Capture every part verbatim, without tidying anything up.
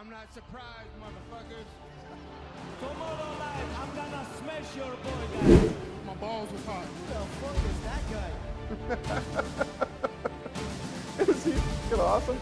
I'm not surprised, motherfuckers. Tomorrow night, I'm gonna smash your boy, guys. My balls was hot. Who the fuck is that guy? Is he fucking awesome?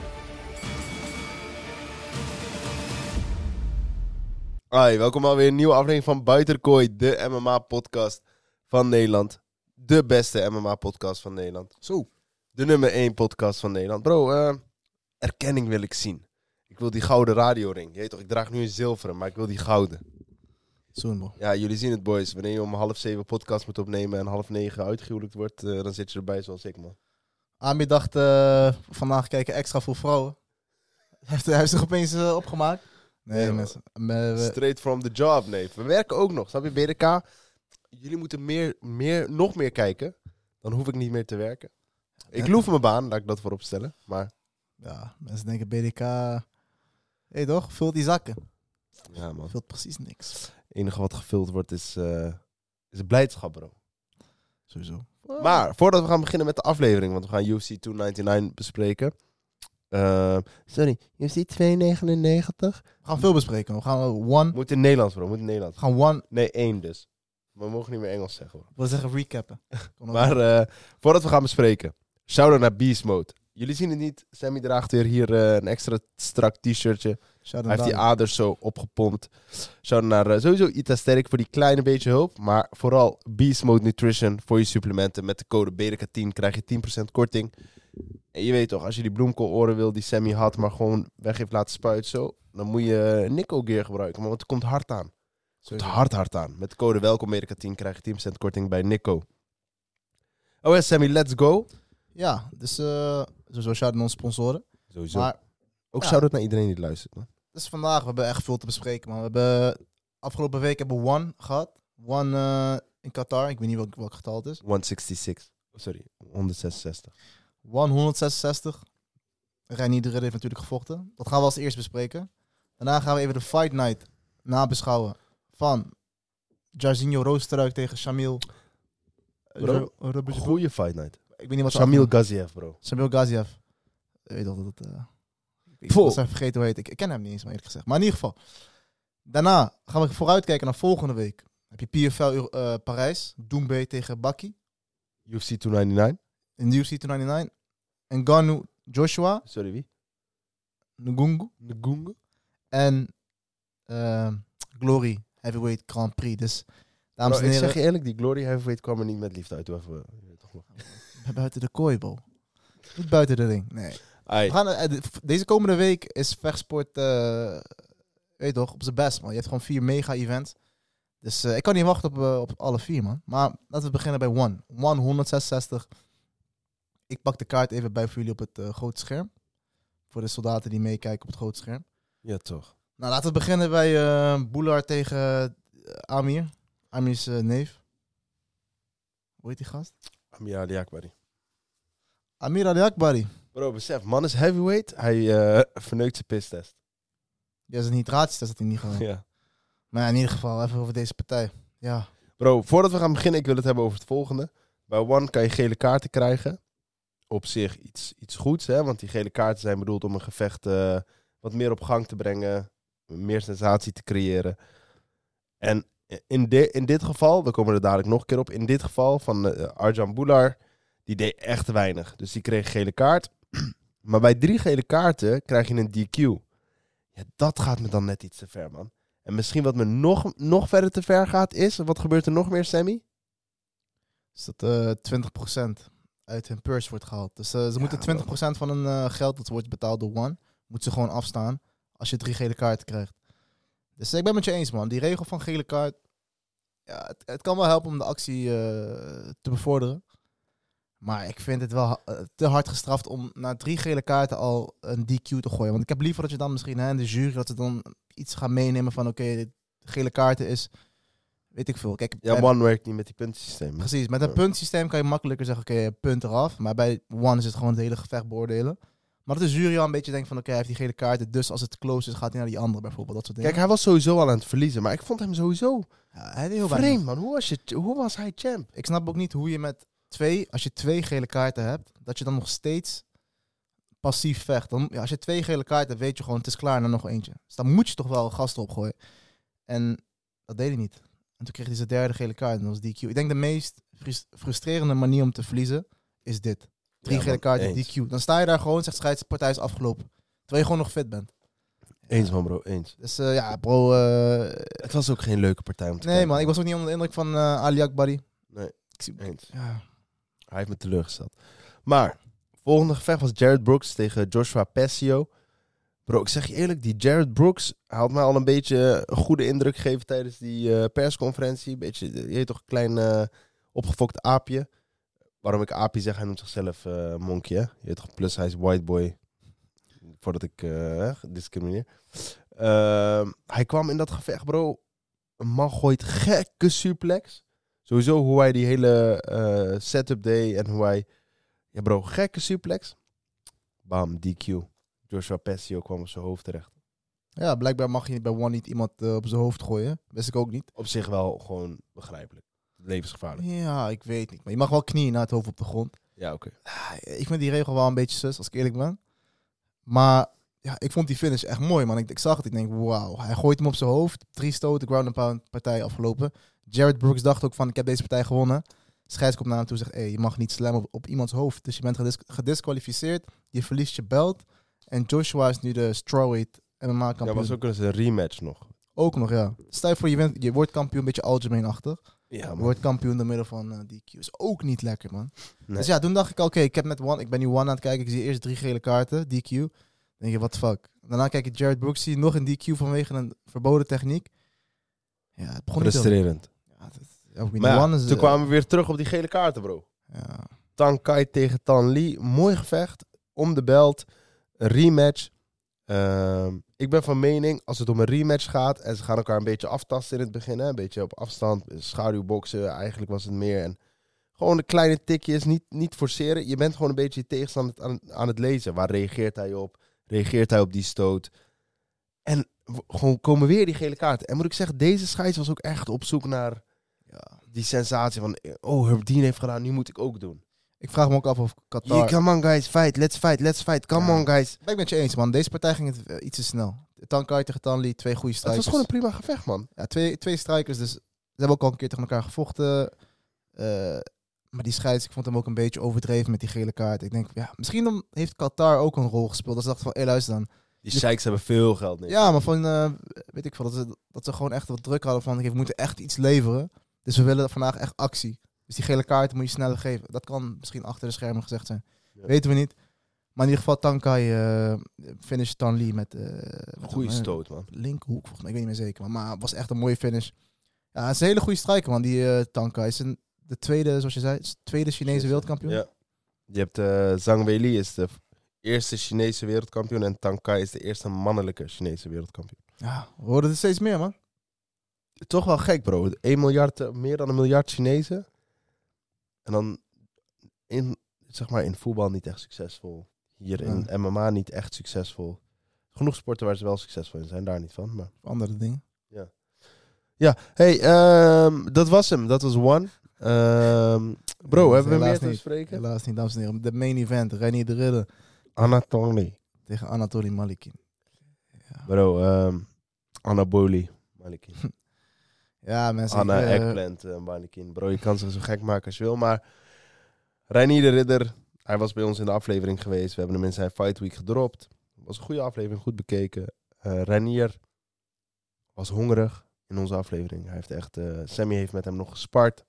Hoi, welkom alweer een nieuwe aflevering van Buiten de Kooi, de M M A-podcast van Nederland. De beste M M A-podcast van Nederland. Zo. De nummer één podcast van Nederland. Bro, uh, erkenning wil ik zien. Ik wil die gouden radioring. Je weet toch, ik draag nu een zilveren, maar ik wil die gouden. Zo'n bro. Ja, jullie zien het, boys. Wanneer je om half zeven podcast moet opnemen en half negen uitgehuwelijkt wordt, uh, dan zit je erbij zoals ik, man. Ami dacht, uh, vandaag kijken extra voor vrouwen. Hij heeft, hij heeft zich opeens uh, opgemaakt. Nee, Ja, mensen. Me, we, Straight from the job, nee. We werken ook nog, snap je? B D K, jullie moeten meer, meer, nog meer kijken. Dan hoef ik niet meer te werken. Ik loef mijn baan, laat ik dat voorop stellen. Maar ja, mensen denken B D K... Hé toch, vult die zakken. ja, man. Vult precies niks. Het enige wat gevuld wordt is, uh, is blijdschap, bro. Sowieso. Maar voordat we gaan beginnen met de aflevering, want we gaan U F C tweehonderdnegenennegentig bespreken. Uh, sorry, U F C tweehonderdnegenennegentig? We gaan veel bespreken. We gaan one... Moet in Nederlands, bro. Moet in Nederlands. We gaan one... Nee, één dus. We mogen niet meer Engels zeggen, bro. Ik wil zeggen recappen. Maar uh, voordat we gaan bespreken, shout-out naar Beast Mode. Jullie zien het niet, Sammy draagt weer hier uh, een extra strak t-shirtje. Hij heeft die aders zo opgepompt. Shout-out naar uh, sowieso Ita Sterk voor die kleine beetje hulp. Maar vooral Beast Mode Nutrition voor je supplementen. Met de code B D K tien krijg je tien procent korting. En je weet toch, als je die bloemkooloren wil die Sammy had, maar gewoon weg heeft laten spuiten zo, dan moet je Nico Gear gebruiken. Maar want het komt hard aan. Het komt hard hard aan. Met de code welkom B D K tien krijg je tien procent korting bij Nico. Oh ja, Sammy, let's go. Ja, dus uh, sowieso shout-out naar onze sponsoren. Sowieso. Maar Ook ja. shout-out naar iedereen die luistert, man. dus vandaag, we hebben echt veel te bespreken, man. We hebben... Afgelopen week hebben we One gehad. One uh, in Qatar. Ik weet niet welk, welk getal het is. honderdzesenzestig. Oh, sorry, honderdzesenzestig. One honderdzesenzestig. Reinier de Ridder heeft natuurlijk gevochten. Dat gaan we als eerst bespreken. Daarna gaan we even de Fight Night nabeschouwen van Jairzinho Roosstruik tegen Shamil. Bro, Ru- Ru- goeie fight night. Ik weet niet wat ze Shamil afdoen. Gaziev, bro. Shamil Gaziev. Ik weet dat het... Uh, ik Vol. was even vergeten hoe hij heet. Ik, ik ken hem niet eens, maar eerlijk gezegd. Maar in ieder geval. Daarna gaan we vooruitkijken naar volgende week. Dan heb je P F L uh, Parijs. Doumbé tegen Baki. U F C tweehonderdnegenennegentig. In de U F C tweehonderdnegenennegentig. En Ngannou Joshua. Sorry, wie? Ngungu. Ngungu. En uh, Glory Heavyweight Grand Prix. Dus, dames Bro, en ik heren, zeg je eerlijk, die Glory Heavyweight kwam er niet met liefde uit. Doe even, uh, toch nog. buiten de kooi, bro. Niet buiten de ring, nee. Ai. We gaan, uh, de- deze komende week is vechtsport, uh, weet je toch, op zijn best, man. Je hebt gewoon vier mega-events. Dus uh, ik kan niet wachten op, uh, op alle vier, man. Maar laten we beginnen bij One. One honderdzesenzestig. Ik pak de kaart even bij voor jullie op het uh, grote scherm. Voor de soldaten die meekijken op het grote scherm. Ja, toch. Nou, laten we beginnen bij uh, Boulard tegen uh, Amir. Amir's uh, neef. Hoe heet die gast? Amir Ali Akbari. Amir Ali Akbari. Bro, besef, man is heavyweight. Hij uh, verneukt zijn pistest. Ja, zijn hydratietest had hij niet gedaan. Ja. Maar ja, in ieder geval, even over deze partij. Ja. Bro, voordat we gaan beginnen, ik wil het hebben over het volgende. Bij One kan je gele kaarten krijgen. Op zich iets, iets goeds, hè. Want die gele kaarten zijn bedoeld om een gevecht uh, wat meer op gang te brengen. Meer sensatie te creëren. En in, de, in dit geval, we komen er dadelijk nog een keer op. In dit geval van uh, Arjan Bhullar, die deed echt weinig. Dus die kreeg een gele kaart. Maar bij drie gele kaarten krijg je een D Q. Ja, dat gaat me dan net iets te ver, man. En misschien wat me nog, nog verder te ver gaat is... Wat gebeurt er nog meer, Sammy? Dus dat uh, twintig procent uit hun purse wordt gehaald. Dus uh, ze Ja, moeten twintig procent van hun uh, geld dat wordt betaald door One, moeten ze gewoon afstaan als je drie gele kaarten krijgt. Dus ik ben met je eens, man. Die regel van gele kaart, ja, het, het kan wel helpen om de actie uh, te bevorderen. Maar ik vind het wel uh, te hard gestraft om na drie gele kaarten al een D Q te gooien. Want ik heb liever dat je dan misschien hè, in de jury dat ze dan iets gaan meenemen van oké, okay, gele kaarten is, weet ik veel. Kijk, Ja, bij- One werkt niet met die puntensysteem. Precies, met een Ja. puntsysteem kan je makkelijker zeggen, oké, okay, punt eraf. Maar bij One is het gewoon het hele gevecht beoordelen. Maar dat de jury al een beetje denkt van, oké, okay, hij heeft die gele kaarten, dus als het close is, gaat hij naar die andere bijvoorbeeld. Dat soort dingen. Kijk, hij was sowieso al aan het verliezen. Maar ik vond hem sowieso Ja, hij deed heel weinig. vreemd, man. Hoe was, je, hoe was hij champ? Ik snap ook niet hoe je met twee, als je twee gele kaarten hebt, dat je dan nog steeds passief vecht. Dan, ja, als je twee gele kaarten hebt, weet je gewoon, het is klaar en dan nog eentje. Dus dan moet je toch wel gasten opgooien. En dat deed hij niet. En toen kreeg hij zijn derde gele kaart en dat was D Q. Ik denk de meest frus- frustrerende manier om te verliezen is dit. Drie Ja, gele man, kaarten, eens. D Q. Dan sta je daar gewoon, zegt scheids, de partij is afgelopen. Terwijl je gewoon nog fit bent. Eens man bro, eens. Dus uh, ja, bro. Uh, Het was ook geen leuke partij om te nee kijken. man, ik was ook niet onder de indruk van uh, Ali Akbari. Nee, Ik zie, eens. ja. Hij heeft me teleurgesteld. Maar, volgende gevecht was Jared Brooks tegen Joshua Pescio. Bro, ik zeg je eerlijk, die Jared Brooks hij had mij al een beetje een goede indruk gegeven tijdens die uh, persconferentie. Beetje, je weet toch, een klein uh, opgefokt aapje. Waarom ik aapje zeg, hij noemt zichzelf uh, monkey, hè? Je weet toch, plus hij is white boy. Voordat ik uh, discrimineer. Uh, hij kwam in dat gevecht, bro. Een man gooit gekke suplex. Sowieso hoe hij die hele uh, setup deed en hoe hij... Ja bro, gekke suplex. Bam, D Q. Joshua Pescio kwam op zijn hoofd terecht. ja, blijkbaar mag je bij One niet iemand uh, op zijn hoofd gooien. Wist ik ook niet. Op zich wel gewoon begrijpelijk. Levensgevaarlijk. Ja, ik weet niet. Maar je mag wel knieën naar het hoofd op de grond. Ja, oké. Okay. Ik vind die regel wel een beetje sus, als ik eerlijk ben. Maar ja, ik vond die finish echt mooi, man. Ik, ik zag het, ik denk, wauw. Hij gooit hem op zijn hoofd. Drie stoten, ground and pound, partij afgelopen. Jared Brooks dacht ook van, ik heb deze partij gewonnen. Scheids komt naar hem toe en zegt, hey, je mag niet slammen op, op iemands hoofd. Dus je bent gedis- gedisqualificeerd. Je verliest je belt. En Joshua is nu de strawweight M M A-kampioen. Ja, was ook eens een rematch nog. Ook nog, ja. Stel je voor, je, wint, je wordt kampioen, een beetje algemeen-achtig. Ja, Je man. wordt kampioen door middel van uh, D Q. Is ook niet lekker, man. Nee. Dus ja, toen dacht ik, oké, okay, ik heb met One, ik ben nu One aan het kijken. Ik zie eerst drie gele kaarten, D Q. Dan denk je, what the fuck. Daarna kijk ik Jared Brooks, zie nog een D Q vanwege een verboden techniek. Ja, het begon niet heel... Frustrerend. Ja, dat, ook niet. Maar ja, One is, toen uh, kwamen we weer terug op die gele kaarten, bro. Ja. Tang Kai tegen Tan Lee. Mooi gevecht. Om de belt. Een rematch. Uh, ik ben van mening, als het om een rematch gaat en ze gaan elkaar een beetje aftasten in het begin, hè, een beetje op afstand, schaduwboksen, eigenlijk was het meer. En gewoon de kleine tikjes, niet, niet forceren. Je bent gewoon een beetje je tegenstander aan, aan het lezen. Waar reageert hij op? Reageert hij op die stoot? En w- gewoon komen weer die gele kaarten. En moet ik zeggen, deze scheids was ook echt op zoek naar Ja. die sensatie van, oh, Herb Dean heeft gedaan, nu moet ik ook doen. Ik vraag me ook af of Qatar... Yeah, come on guys, fight, let's fight, let's fight, come Ja. on guys. Ben ik met je eens, man. Deze partij ging het uh, iets te snel. Tankai tegen Tanli, twee goede Het strijkers. was gewoon een prima gevecht, man. Ja, twee, twee strijkers, dus ze hebben ook al een keer tegen elkaar gevochten. Uh, maar die scheids, ik vond hem ook een beetje overdreven met die gele kaart. Ik denk, ja, misschien dan heeft Qatar ook een rol gespeeld. Dat ze dachten van, hé, luister dan. Die sheiks hebben veel geld. Nee. Ja, maar van, uh, weet ik veel, dat ze, dat ze gewoon echt wat druk hadden van, we moeten echt iets leveren. Dus we willen vandaag echt actie. Dus die gele kaart moet je sneller geven. Dat kan misschien achter de schermen gezegd zijn. Ja. Weten we niet. Maar in ieder geval, Tankai uh, finish Tan Lee met... Uh, met Goeie een, stoot, man. Linkerhoek, volgens mij. Ik weet niet meer zeker. Maar, maar het was echt een mooie finish. Ja, het is een hele goede strijker, man. Die uh, Tankai is een, de tweede, zoals je zei, is de tweede Chinese wereldkampioen. Ja. Je hebt uh, Zhang Weili is de eerste Chinese wereldkampioen en Tang Kai is de eerste mannelijke Chinese wereldkampioen. Ja, we horen het steeds meer, man. Toch wel gek, bro. één miljard, uh, meer dan een miljard Chinezen. En dan in, zeg maar, in voetbal niet echt succesvol. Hier in Ja. M M A niet echt succesvol. Genoeg sporten waar ze wel succesvol in zijn, daar niet van. Maar Andere dingen. ja, hey, um, dat was hem. Dat was One. Um, bro, Ja, hebben we helaas meer te niet. bespreken? Helaas niet, dames en heren. De main event, Reinier de Ridder Anatoly. tegen Anatoly Malikin. Ja, Bro, um, Anaboli. Malikin. ja mensen. Anna ik, uh, Eggplant, uh, Malikin. Bro, je kan zich zo gek maken als je wil, maar Reinier de Ridder, hij was bij ons in de aflevering geweest. We hebben hem in zijn Fight Week gedropt. Het was een goede aflevering, goed bekeken. Uh, Reinier was hongerig in onze aflevering. Hij heeft echt, uh, Sammy heeft met hem nog gespart.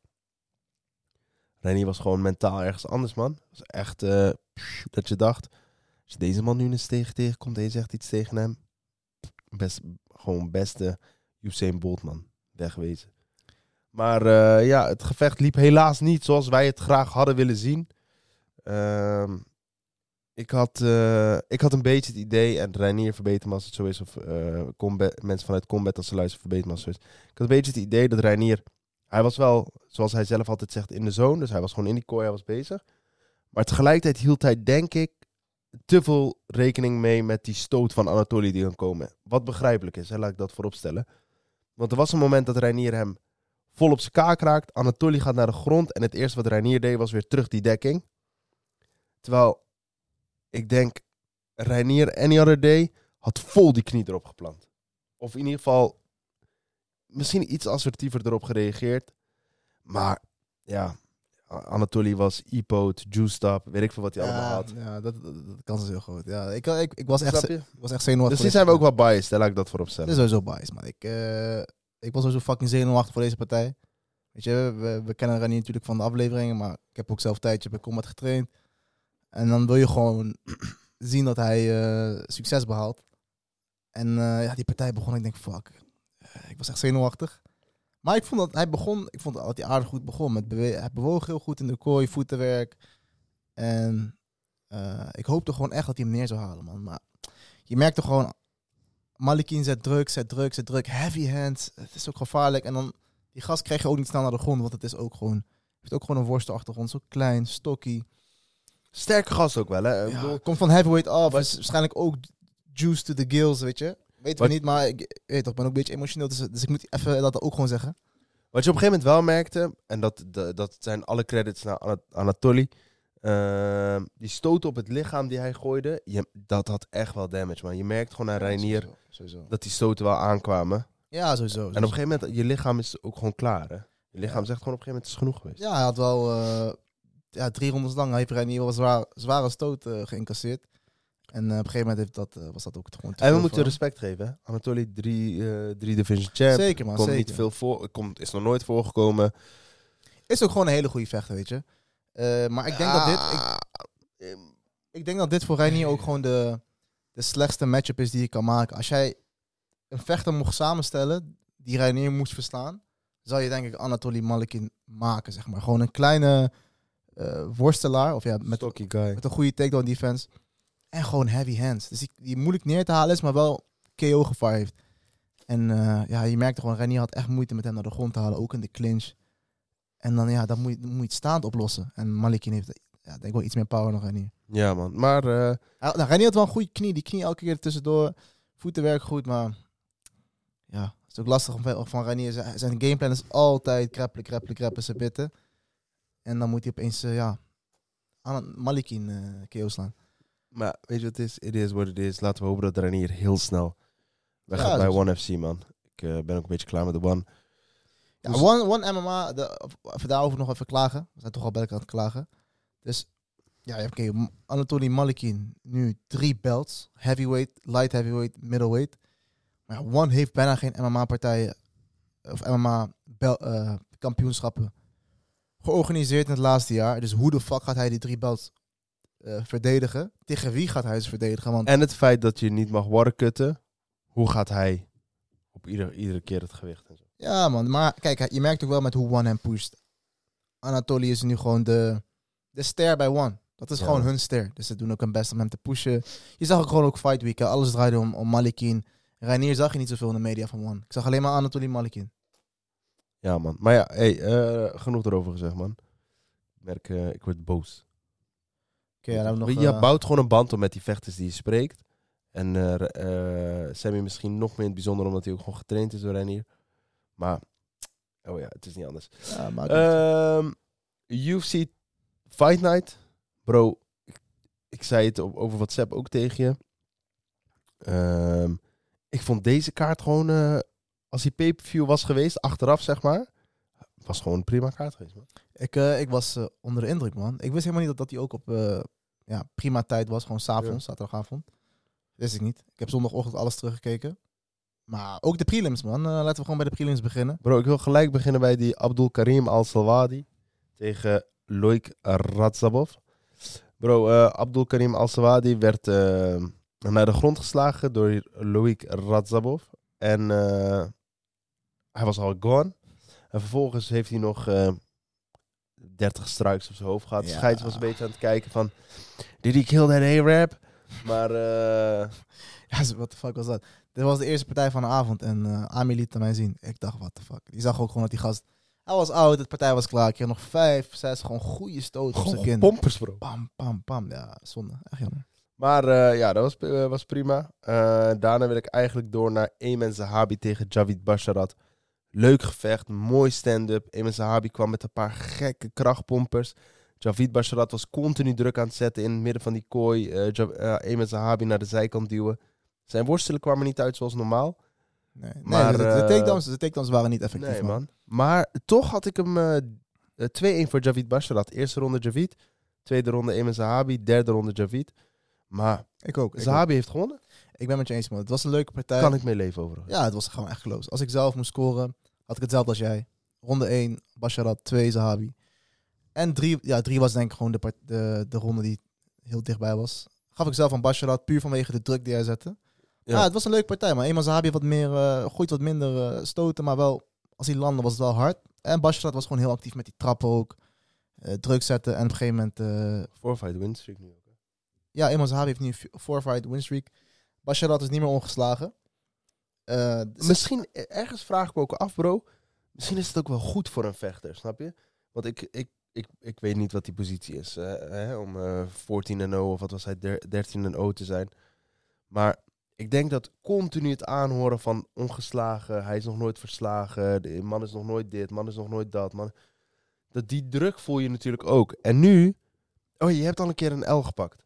Reinier was gewoon mentaal ergens anders, man. Het was echt uh, pff, dat je dacht, als je deze man nu eens tegen tegenkomt en je zegt iets tegen hem, best, gewoon beste Usain Bolt, man. Wegwezen. Maar uh, ja, het gevecht liep helaas niet zoals wij het graag hadden willen zien. Uh, ik, had, uh, ik had een beetje het idee, en Reinier verbeter me als het zo is, of uh, combat, mensen vanuit Combat als ze luisteren verbeter me als het zo is. Ik had een beetje het idee dat Reinier, hij was wel, zoals hij zelf altijd zegt, in de zone. Dus hij was gewoon in die kooi, hij was bezig. Maar tegelijkertijd hield hij, denk ik, te veel rekening mee met die stoot van Anatoly die kan komen. Wat begrijpelijk is, hè? Laat ik dat voorop stellen. Want er was een moment dat Reinier hem vol op zijn kaak raakt. Anatoly gaat naar de grond. En het eerste wat Reinier deed was weer terug die dekking. Terwijl, ik denk, Reinier, any other day, had vol die knie erop geplant. Of in ieder geval misschien iets assertiever erop gereageerd. Maar ja, Anatoly was e-poot, juiced up, weet ik veel wat hij allemaal Ja, had. ja dat, dat, dat kans is heel groot. Ja, ik, ik, ik, was echt, Snap je? ik was echt zenuwachtig. Dus voor die zijn we deze ook wel biased, hè, laat ik dat voorop partij. stellen. Dit is sowieso biased, man. Ik, uh, ik was sowieso fucking zenuwachtig voor deze partij. Weet je, we, we kennen Ranier natuurlijk van de afleveringen, maar ik heb ook zelf een tijdje bij Combat getraind. En dan wil je gewoon zien dat hij uh, succes behaalt. En uh, ja, die partij begon, ik denk, fuck. Uh, ik was echt zenuwachtig. Maar ik vond dat hij begon, ik vond dat hij aardig goed begon. Met bewe- hij bewoog heel goed in de kooi, voetenwerk. En uh, ik hoopte gewoon echt dat hij hem neer zou halen, man. Maar je merkte gewoon, Malikin zet druk, zet druk, zet druk. Heavy hands, het is ook gevaarlijk. En dan, die gast krijg je ook niet snel naar de grond, want het is ook gewoon, heeft ook gewoon een worstelachtergrond. Zo klein, stokkie. Sterke gast ook wel, hè. Ik Ja, bedoel, komt van heavyweight af, Wat- is waarschijnlijk ook juice to the gills, weet je. Weten Wat- we niet, maar ik, weet toch, ik ben ook een beetje emotioneel, dus, dus ik moet even dat ook gewoon zeggen. wat je op een gegeven moment wel merkte, en dat, dat, dat zijn alle credits naar Ana- Anatoly. Uh, die stoot op het lichaam die hij gooide, je, dat had echt wel damage, man. Je merkt gewoon aan Reinier Sowieso, sowieso. dat die stoten wel aankwamen. Ja, sowieso. En op een gegeven moment, je lichaam is ook gewoon klaar, hè. Je lichaam Ja. zegt gewoon op een gegeven moment, het is genoeg geweest. Ja, hij had wel uh, ja, drie rondes lang heeft Reinier wel een zwaar, zware stoot uh, geïncasseerd. En uh, op een gegeven moment heeft dat, uh, was dat ook gewoon te En we veel moeten voor respect geven, hè. Anatoly, drie, uh, drie division champ. Zeker, man, Komt zeker. niet veel voor, komt, is nog nooit voorgekomen. Is ook gewoon een hele goede vechter, weet je. Uh, maar ik denk dat dit... Ik, Ik, ik denk dat dit voor Reinier ook gewoon de, de slechtste matchup is die je kan maken. Als jij een vechter mocht samenstellen die Reinier moest verslaan, zou je denk ik Anatoly Malikin maken, zeg maar. Gewoon een kleine uh, worstelaar, of ja, met, Stocky guy. met een goede takedown defense. En gewoon heavy hands. Dus die, die moeilijk neer te halen is, maar wel K O-gevaar heeft. En uh, ja, je merkte gewoon, Reinier had echt moeite met hem naar de grond te halen, ook in de clinch. En dan, ja, dan moet je, dan moet je het staand oplossen. En Malikin heeft, ja, denk ik wel iets meer power dan Reinier. Ja, man. Maar uh, Hij, nou, Reinier had wel een goede knie. Die knie elke keer tussendoor. Voetenwerk goed, maar ja, het is ook lastig om van Reinier. Zijn, zijn gameplan is altijd kreppelen, kreppelen, kreppelen, submitten. En dan moet hij opeens, uh, ja, aan Malikin uh, K O slaan. Maar weet je wat het is? It is what it is. Laten we hopen dat Reinier heel snel weggaat Ja, bij dat is- One F C, man. Ik uh, ben ook een beetje klaar met de One. Ja, Dus- One, One M M A, de, even daarover nog even klagen. We zijn toch al bij elkaar aan het klagen. Dus, ja, oké, okay, Anatoly Malikin, nu drie belts. Heavyweight, light heavyweight, middleweight. Maar ja, One heeft bijna geen M M A-partijen of M M A-kampioenschappen georganiseerd in het laatste jaar. Dus hoe de fuck gaat hij die drie belts uh, verdedigen? Tegen wie gaat hij ze verdedigen? Want En het feit dat je niet mag watercutten. Hoe gaat hij op ieder, iedere keer het gewicht en zo? ja, man. Maar kijk, je merkt ook wel met hoe One hem pusht. Anatoly is nu gewoon de, de ster bij One. Dat is Ja. gewoon hun ster. Dus ze doen ook hun best om hem te pushen. Je zag ook gewoon ook Fight Week. Hè. Alles draaide om, om Malikin. Reinier zag je niet zoveel in de media van One. Ik zag alleen maar Anatoly Malikin. Ja, man. Maar ja, hey, uh, genoeg erover gezegd, man. Ik merk, uh, ik word boos. Oké, ja, dan hebben we nog... je uh, bouwt gewoon een band op met die vechters die je spreekt. En uh, uh, Sammy misschien nog meer in het bijzonder, omdat hij ook gewoon getraind is door Reinier. Maar, oh ja, het is niet anders. ja, maar Ehm U F C Fight Night. Bro, ik, ik zei het op, over WhatsApp ook tegen je. Ehm, ik vond deze kaart gewoon, uh, als die pay-per-view was geweest, achteraf zeg maar, was gewoon een prima kaart geweest, man. ik, uh, ik was uh, onder de indruk, man. Ik wist helemaal niet dat, dat hij ook op uh, ja, prima tijd was. Gewoon s'avonds, zaterdagavond. Wist ik niet. Ik heb zondagochtend alles teruggekeken. Maar ook de prelims, man. Uh, laten we gewoon bij de prelims beginnen. Bro, ik wil gelijk beginnen bij die Abdul Karim Al-Salwadi tegen Loik Radzhabov. Bro, uh, Abdul Karim Al-Salwadi werd uh, naar de grond geslagen door Loik Radzhabov. En uh, hij was al gone. En vervolgens heeft hij nog uh, dertig strikes op zijn hoofd gehad. De Ja. scheids was een beetje aan het kijken van... Did he kill that A-rap? Maar... Uh, Ja, wat de fuck was dat? Dit was de eerste partij van de avond en uh, Ami liet het mij zien. Ik dacht, wat de fuck. Die zag ook gewoon dat die gast... Hij was oud, de partij was klaar. Ik kreeg nog vijf, zes, gewoon goede stoten op zijn gewoon kin. pompers, bro. Pam, pam, pam. Ja, zonde. Echt jammer. Maar uh, ja, dat was, uh, was prima. Uh, daarna wil ik eigenlijk door naar Ayman Zahabi tegen Javid Basharat. Leuk gevecht, mooi stand-up. Ayman Zahabi kwam met een paar gekke krachtpompers. Javid Basharat was continu druk aan het zetten in het midden van die kooi. Uh, ja- uh, Emma Zahabi naar de zijkant duwen. Zijn worstelen kwamen niet uit zoals normaal. Nee, nee, Maar, de, de, eh, takedowns, de takedowns waren niet effectief, Nee, man. man. Maar toch had ik hem uh, uh, twee-één voor Javid Basharat. Eerste ronde Javid. Tweede ronde Emma Zahabi. Derde ronde Javid. Maar Ik ook. Ik, Zahabi heeft gewonnen. ook. ik ben met je eens, man. Het was een leuke partij. Kan ik mee leven overigens. Ja, het was gewoon echt close. Als ik zelf moest scoren, had ik hetzelfde als jij. Ronde één, Basharat. twee, Zahabi. En drie, ja, drie was denk ik gewoon de, part- de, de ronde die heel dichtbij was. Gaf ik zelf aan Basharat, puur vanwege de druk die hij zette. Ja, Ja. het was een leuke partij, maar eenmaal Zahabi wat meer, uh, gooit wat minder uh, stoten, maar wel, als hij landde was het wel hard. En Basharat was gewoon heel actief met die trappen ook. Uh, druk zetten en op een gegeven moment... Uh, Four-fight win streak nu ook. Hè? ja, eenmaal Zahabi heeft nu een four-fight winstreak. Basharat is niet meer ongeslagen. Uh, dus Misschien, ergens vraag ik me ook af, bro. Misschien is het ook wel goed voor een vechter, snap je? Want ik, ik, ik, ik weet niet wat die positie is. Uh, hè, om uh, fourteen en nul of wat was hij, dertien en nul te zijn. Maar ik denk dat continu het aanhoren van ongeslagen, hij is nog nooit verslagen, de man is nog nooit dit, man is nog nooit dat. Man, dat die druk voel je natuurlijk ook. En nu, oh, je hebt al een keer een L gepakt.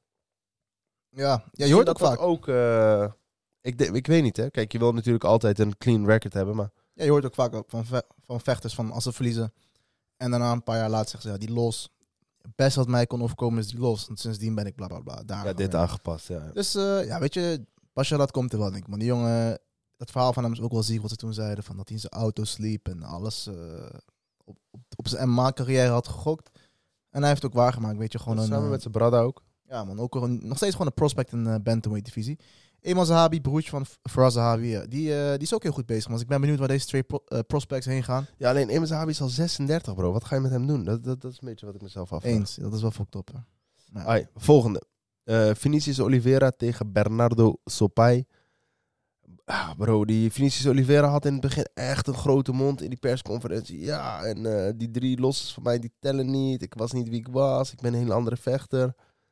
ja, ja, je hoort ook dat vaak. dat ook, uh, ik, de, ik weet niet, hè. Kijk, je wil natuurlijk altijd een clean record hebben, maar... Ja, je hoort ook vaak ook van, ve- van vechters van als ze verliezen. En daarna een paar jaar later zeggen ze, ja, die los. Het beste wat mij kon overkomen is die los. Want sindsdien ben ik bla bla bla. Daar Ja, dit weer. aangepast, ja. Dus uh, ja, weet je, Basharat komt er wel, denk ik. Maar die jongen, dat verhaal van hem is ook wel ziek wat ze toen zeiden. Van dat hij in zijn auto sliep en alles uh, op, op, op zijn M M A-carrière had gegokt. En hij heeft het ook waargemaakt, weet je. Gewoon een, Samen uh, met zijn brada ook. ja man, ook een, nog steeds gewoon een prospect in de bantamweight divisie. Emal Zahabi, broertje van Faraz Zahabi, ja, die, uh, die is ook heel goed bezig. Maar ik ben benieuwd waar deze twee pro- uh, prospects heen gaan. Ja, alleen Emma Zahabi is al zesendertig, bro. Wat ga je met hem doen? Dat, dat, dat is een beetje wat ik mezelf afvraag. Eens, dat is wel fucked up. Hè. Nou, Ai, volgende. Uh, Vinicius Oliveira tegen Bernardo Sopai. Ah, bro, die Vinicius Oliveira had in het begin echt een grote mond in die persconferentie. Ja, en uh, die drie losses van mij, die tellen niet. Ik was niet wie ik was. Ik ben een hele andere vechter.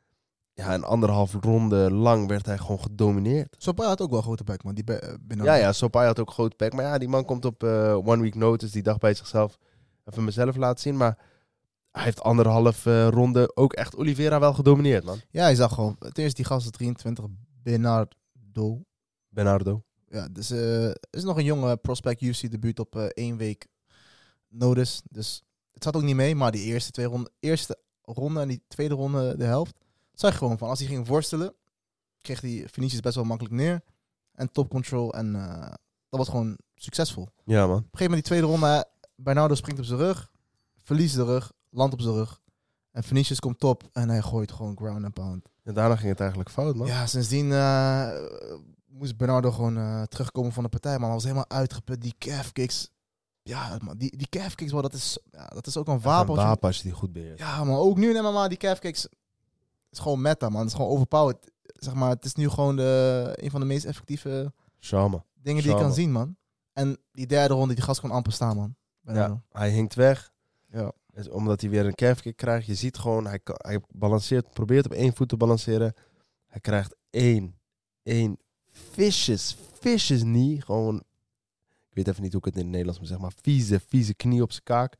Ja, een anderhalf ronde lang werd hij gewoon gedomineerd. Sopai had ook wel een grote bek, man. Die be- binnen Ja, ja, Sopai had ook een grote bek. Maar ja, die man komt op uh, one week notice. Die dacht bij zichzelf, even mezelf laten zien. Maar hij heeft anderhalf uh, ronde ook echt Oliveira wel gedomineerd, man. Ja, je zag gewoon, ten eerste die gast is drieëntwintig, Bernardo. Bernardo. Ja, dus uh, is nog een jonge prospect U F C debuut op uh, één week notice. Dus het zat ook niet mee, maar die eerste twee ronde, eerste ronde en die tweede ronde de helft, zag je gewoon van, als hij ging worstelen, kreeg die Vinicius best wel makkelijk neer. En top control en uh, dat was gewoon succesvol. Ja, man. Op een gegeven moment die tweede ronde, Bernardo springt op zijn rug, verliest de rug, landt op zijn rug. En Vinicius komt top en hij gooit gewoon ground and pound. En daarna ging het eigenlijk fout, man. Ja, sindsdien uh, moest Bernardo gewoon uh, terugkomen van de partij. Maar hij was helemaal uitgeput. Die calf kicks. Ja, man, die, die calf kicks, man, dat, is, ja, dat is ook een wapen. Een wapen als je die goed beheert. Ja, maar ook nu in M M A, die calf kicks. is gewoon meta, man. Het is gewoon overpowered. Zeg maar, het is nu gewoon de, een van de meest effectieve Shama. dingen die je Shama. kan zien, man. En die derde ronde, die gast kon amper staan, man. Bernardo. Ja, hij hinkt weg. Ja. Dus omdat hij weer een calfkick krijgt. Je ziet gewoon, hij, kan- hij balanceert, probeert op één voet te balanceren. Hij krijgt één, één vicious, vicious knee. Gewoon, ik weet even niet hoe ik het in het Nederlands moet zeggen, maar vieze, vieze knie op zijn kaak.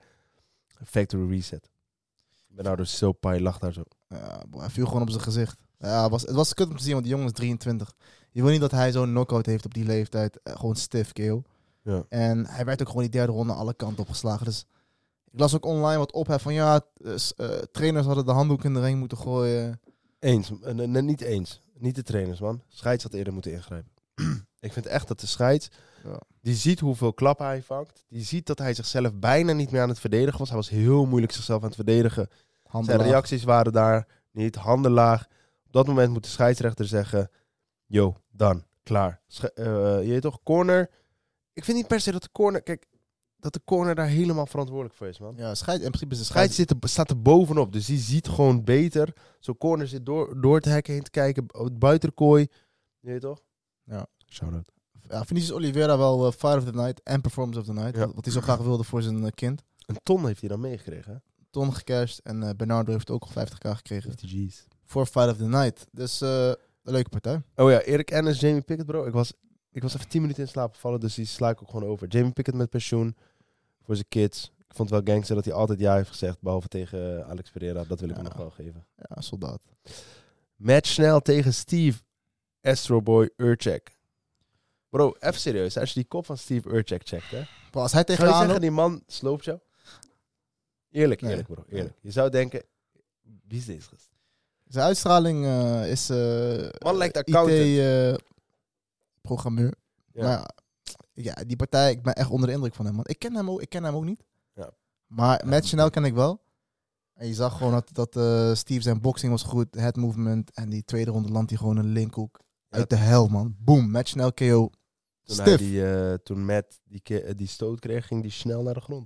Factory reset. Bernardo Sopai lag daar zo. Ja, boy, hij viel gewoon op zijn gezicht. Ja, het was, het was kut om te zien, want die jongen is drieëntwintig. Je wil niet dat hij zo'n knockout heeft op die leeftijd. Eh, gewoon stiff, keel. Ja. En hij werd ook gewoon die derde ronde alle kanten opgeslagen. Dus ik las ook online wat ophef van ja, uh, uh, trainers hadden de handdoek in de ring moeten gooien. Eens, uh, nee, niet eens. Niet de trainers, man. Scheids had eerder moeten ingrijpen. Ik vind echt dat de scheids, Ja. die ziet hoeveel klappen hij vangt. Die ziet dat hij zichzelf bijna niet meer aan het verdedigen was. Hij was heel moeilijk zichzelf aan het verdedigen. Handen Zijn laag. reacties waren daar niet. Handen laag. Op dat moment moet de scheidsrechter zeggen, yo, dan, klaar. Sche- uh, je weet toch, corner. Ik vind niet per se dat de corner, kijk, dat de corner daar helemaal verantwoordelijk voor is, man. Ja, scheid, in principe is de Scheids scheid. zit er, staat er bovenop, dus die ziet gewoon beter. Zo'n corner zit door, door het hek heen te kijken, op het buitenkooi. Je weet toch? Ja. Shout-out. Ja, Vinicius Oliveira wel uh, Fight of the Night en Performance of the Night. Ja. Wat, wat hij zo graag wilde voor zijn uh, kind. Een ton heeft hij dan meegekregen, hè? Ton gecashed en uh, Bernardo heeft ook al vijftig k gekregen. fifty G's. Voor Fight of the Night. Dus uh, een leuke partij. Oh ja, Erik Ennis, Jamie Pickett, bro. Ik was, ik was even tien minuten in slaap gevallen, dus die sla ik ook gewoon over. Jamie Pickett met pensioen voor zijn kids. Ik Ik vond het wel gangster dat hij altijd ja heeft gezegd, behalve tegen uh, Alex Pereira. Dat wil ik Ja. hem nog wel geven. Ja, soldaat. Match snel tegen Steve Astroboy Urchek. Bro, even serieus. Als je die kop van Steve Urchek checkt, hè. Bro, als hij tegen Zou je je zeggen, aanloopt... die man sloopt jou? Eerlijk, Nee. eerlijk bro. Eerlijk. Je zou denken, wie is deze gast? Zijn uitstraling uh, is... Uh, Man lijkt I accountant. T-programmeur. Ja. Maar ja, ja, die partij, ik ben echt onder de indruk van hem, man. Ik ken hem ook, ik ken hem ook niet. Ja. Maar Matt Chanel ken ik wel. En je zag gewoon dat, dat uh, Steve zijn boxing was goed, head movement. En die tweede ronde landt hij gewoon een linkhoek. Ja. Uit de hel, man. Boom, Matt Chanel K O. Toen, hij Stiff. die, uh, toen Matt die, ke- die stoot kreeg, ging die snel naar de grond.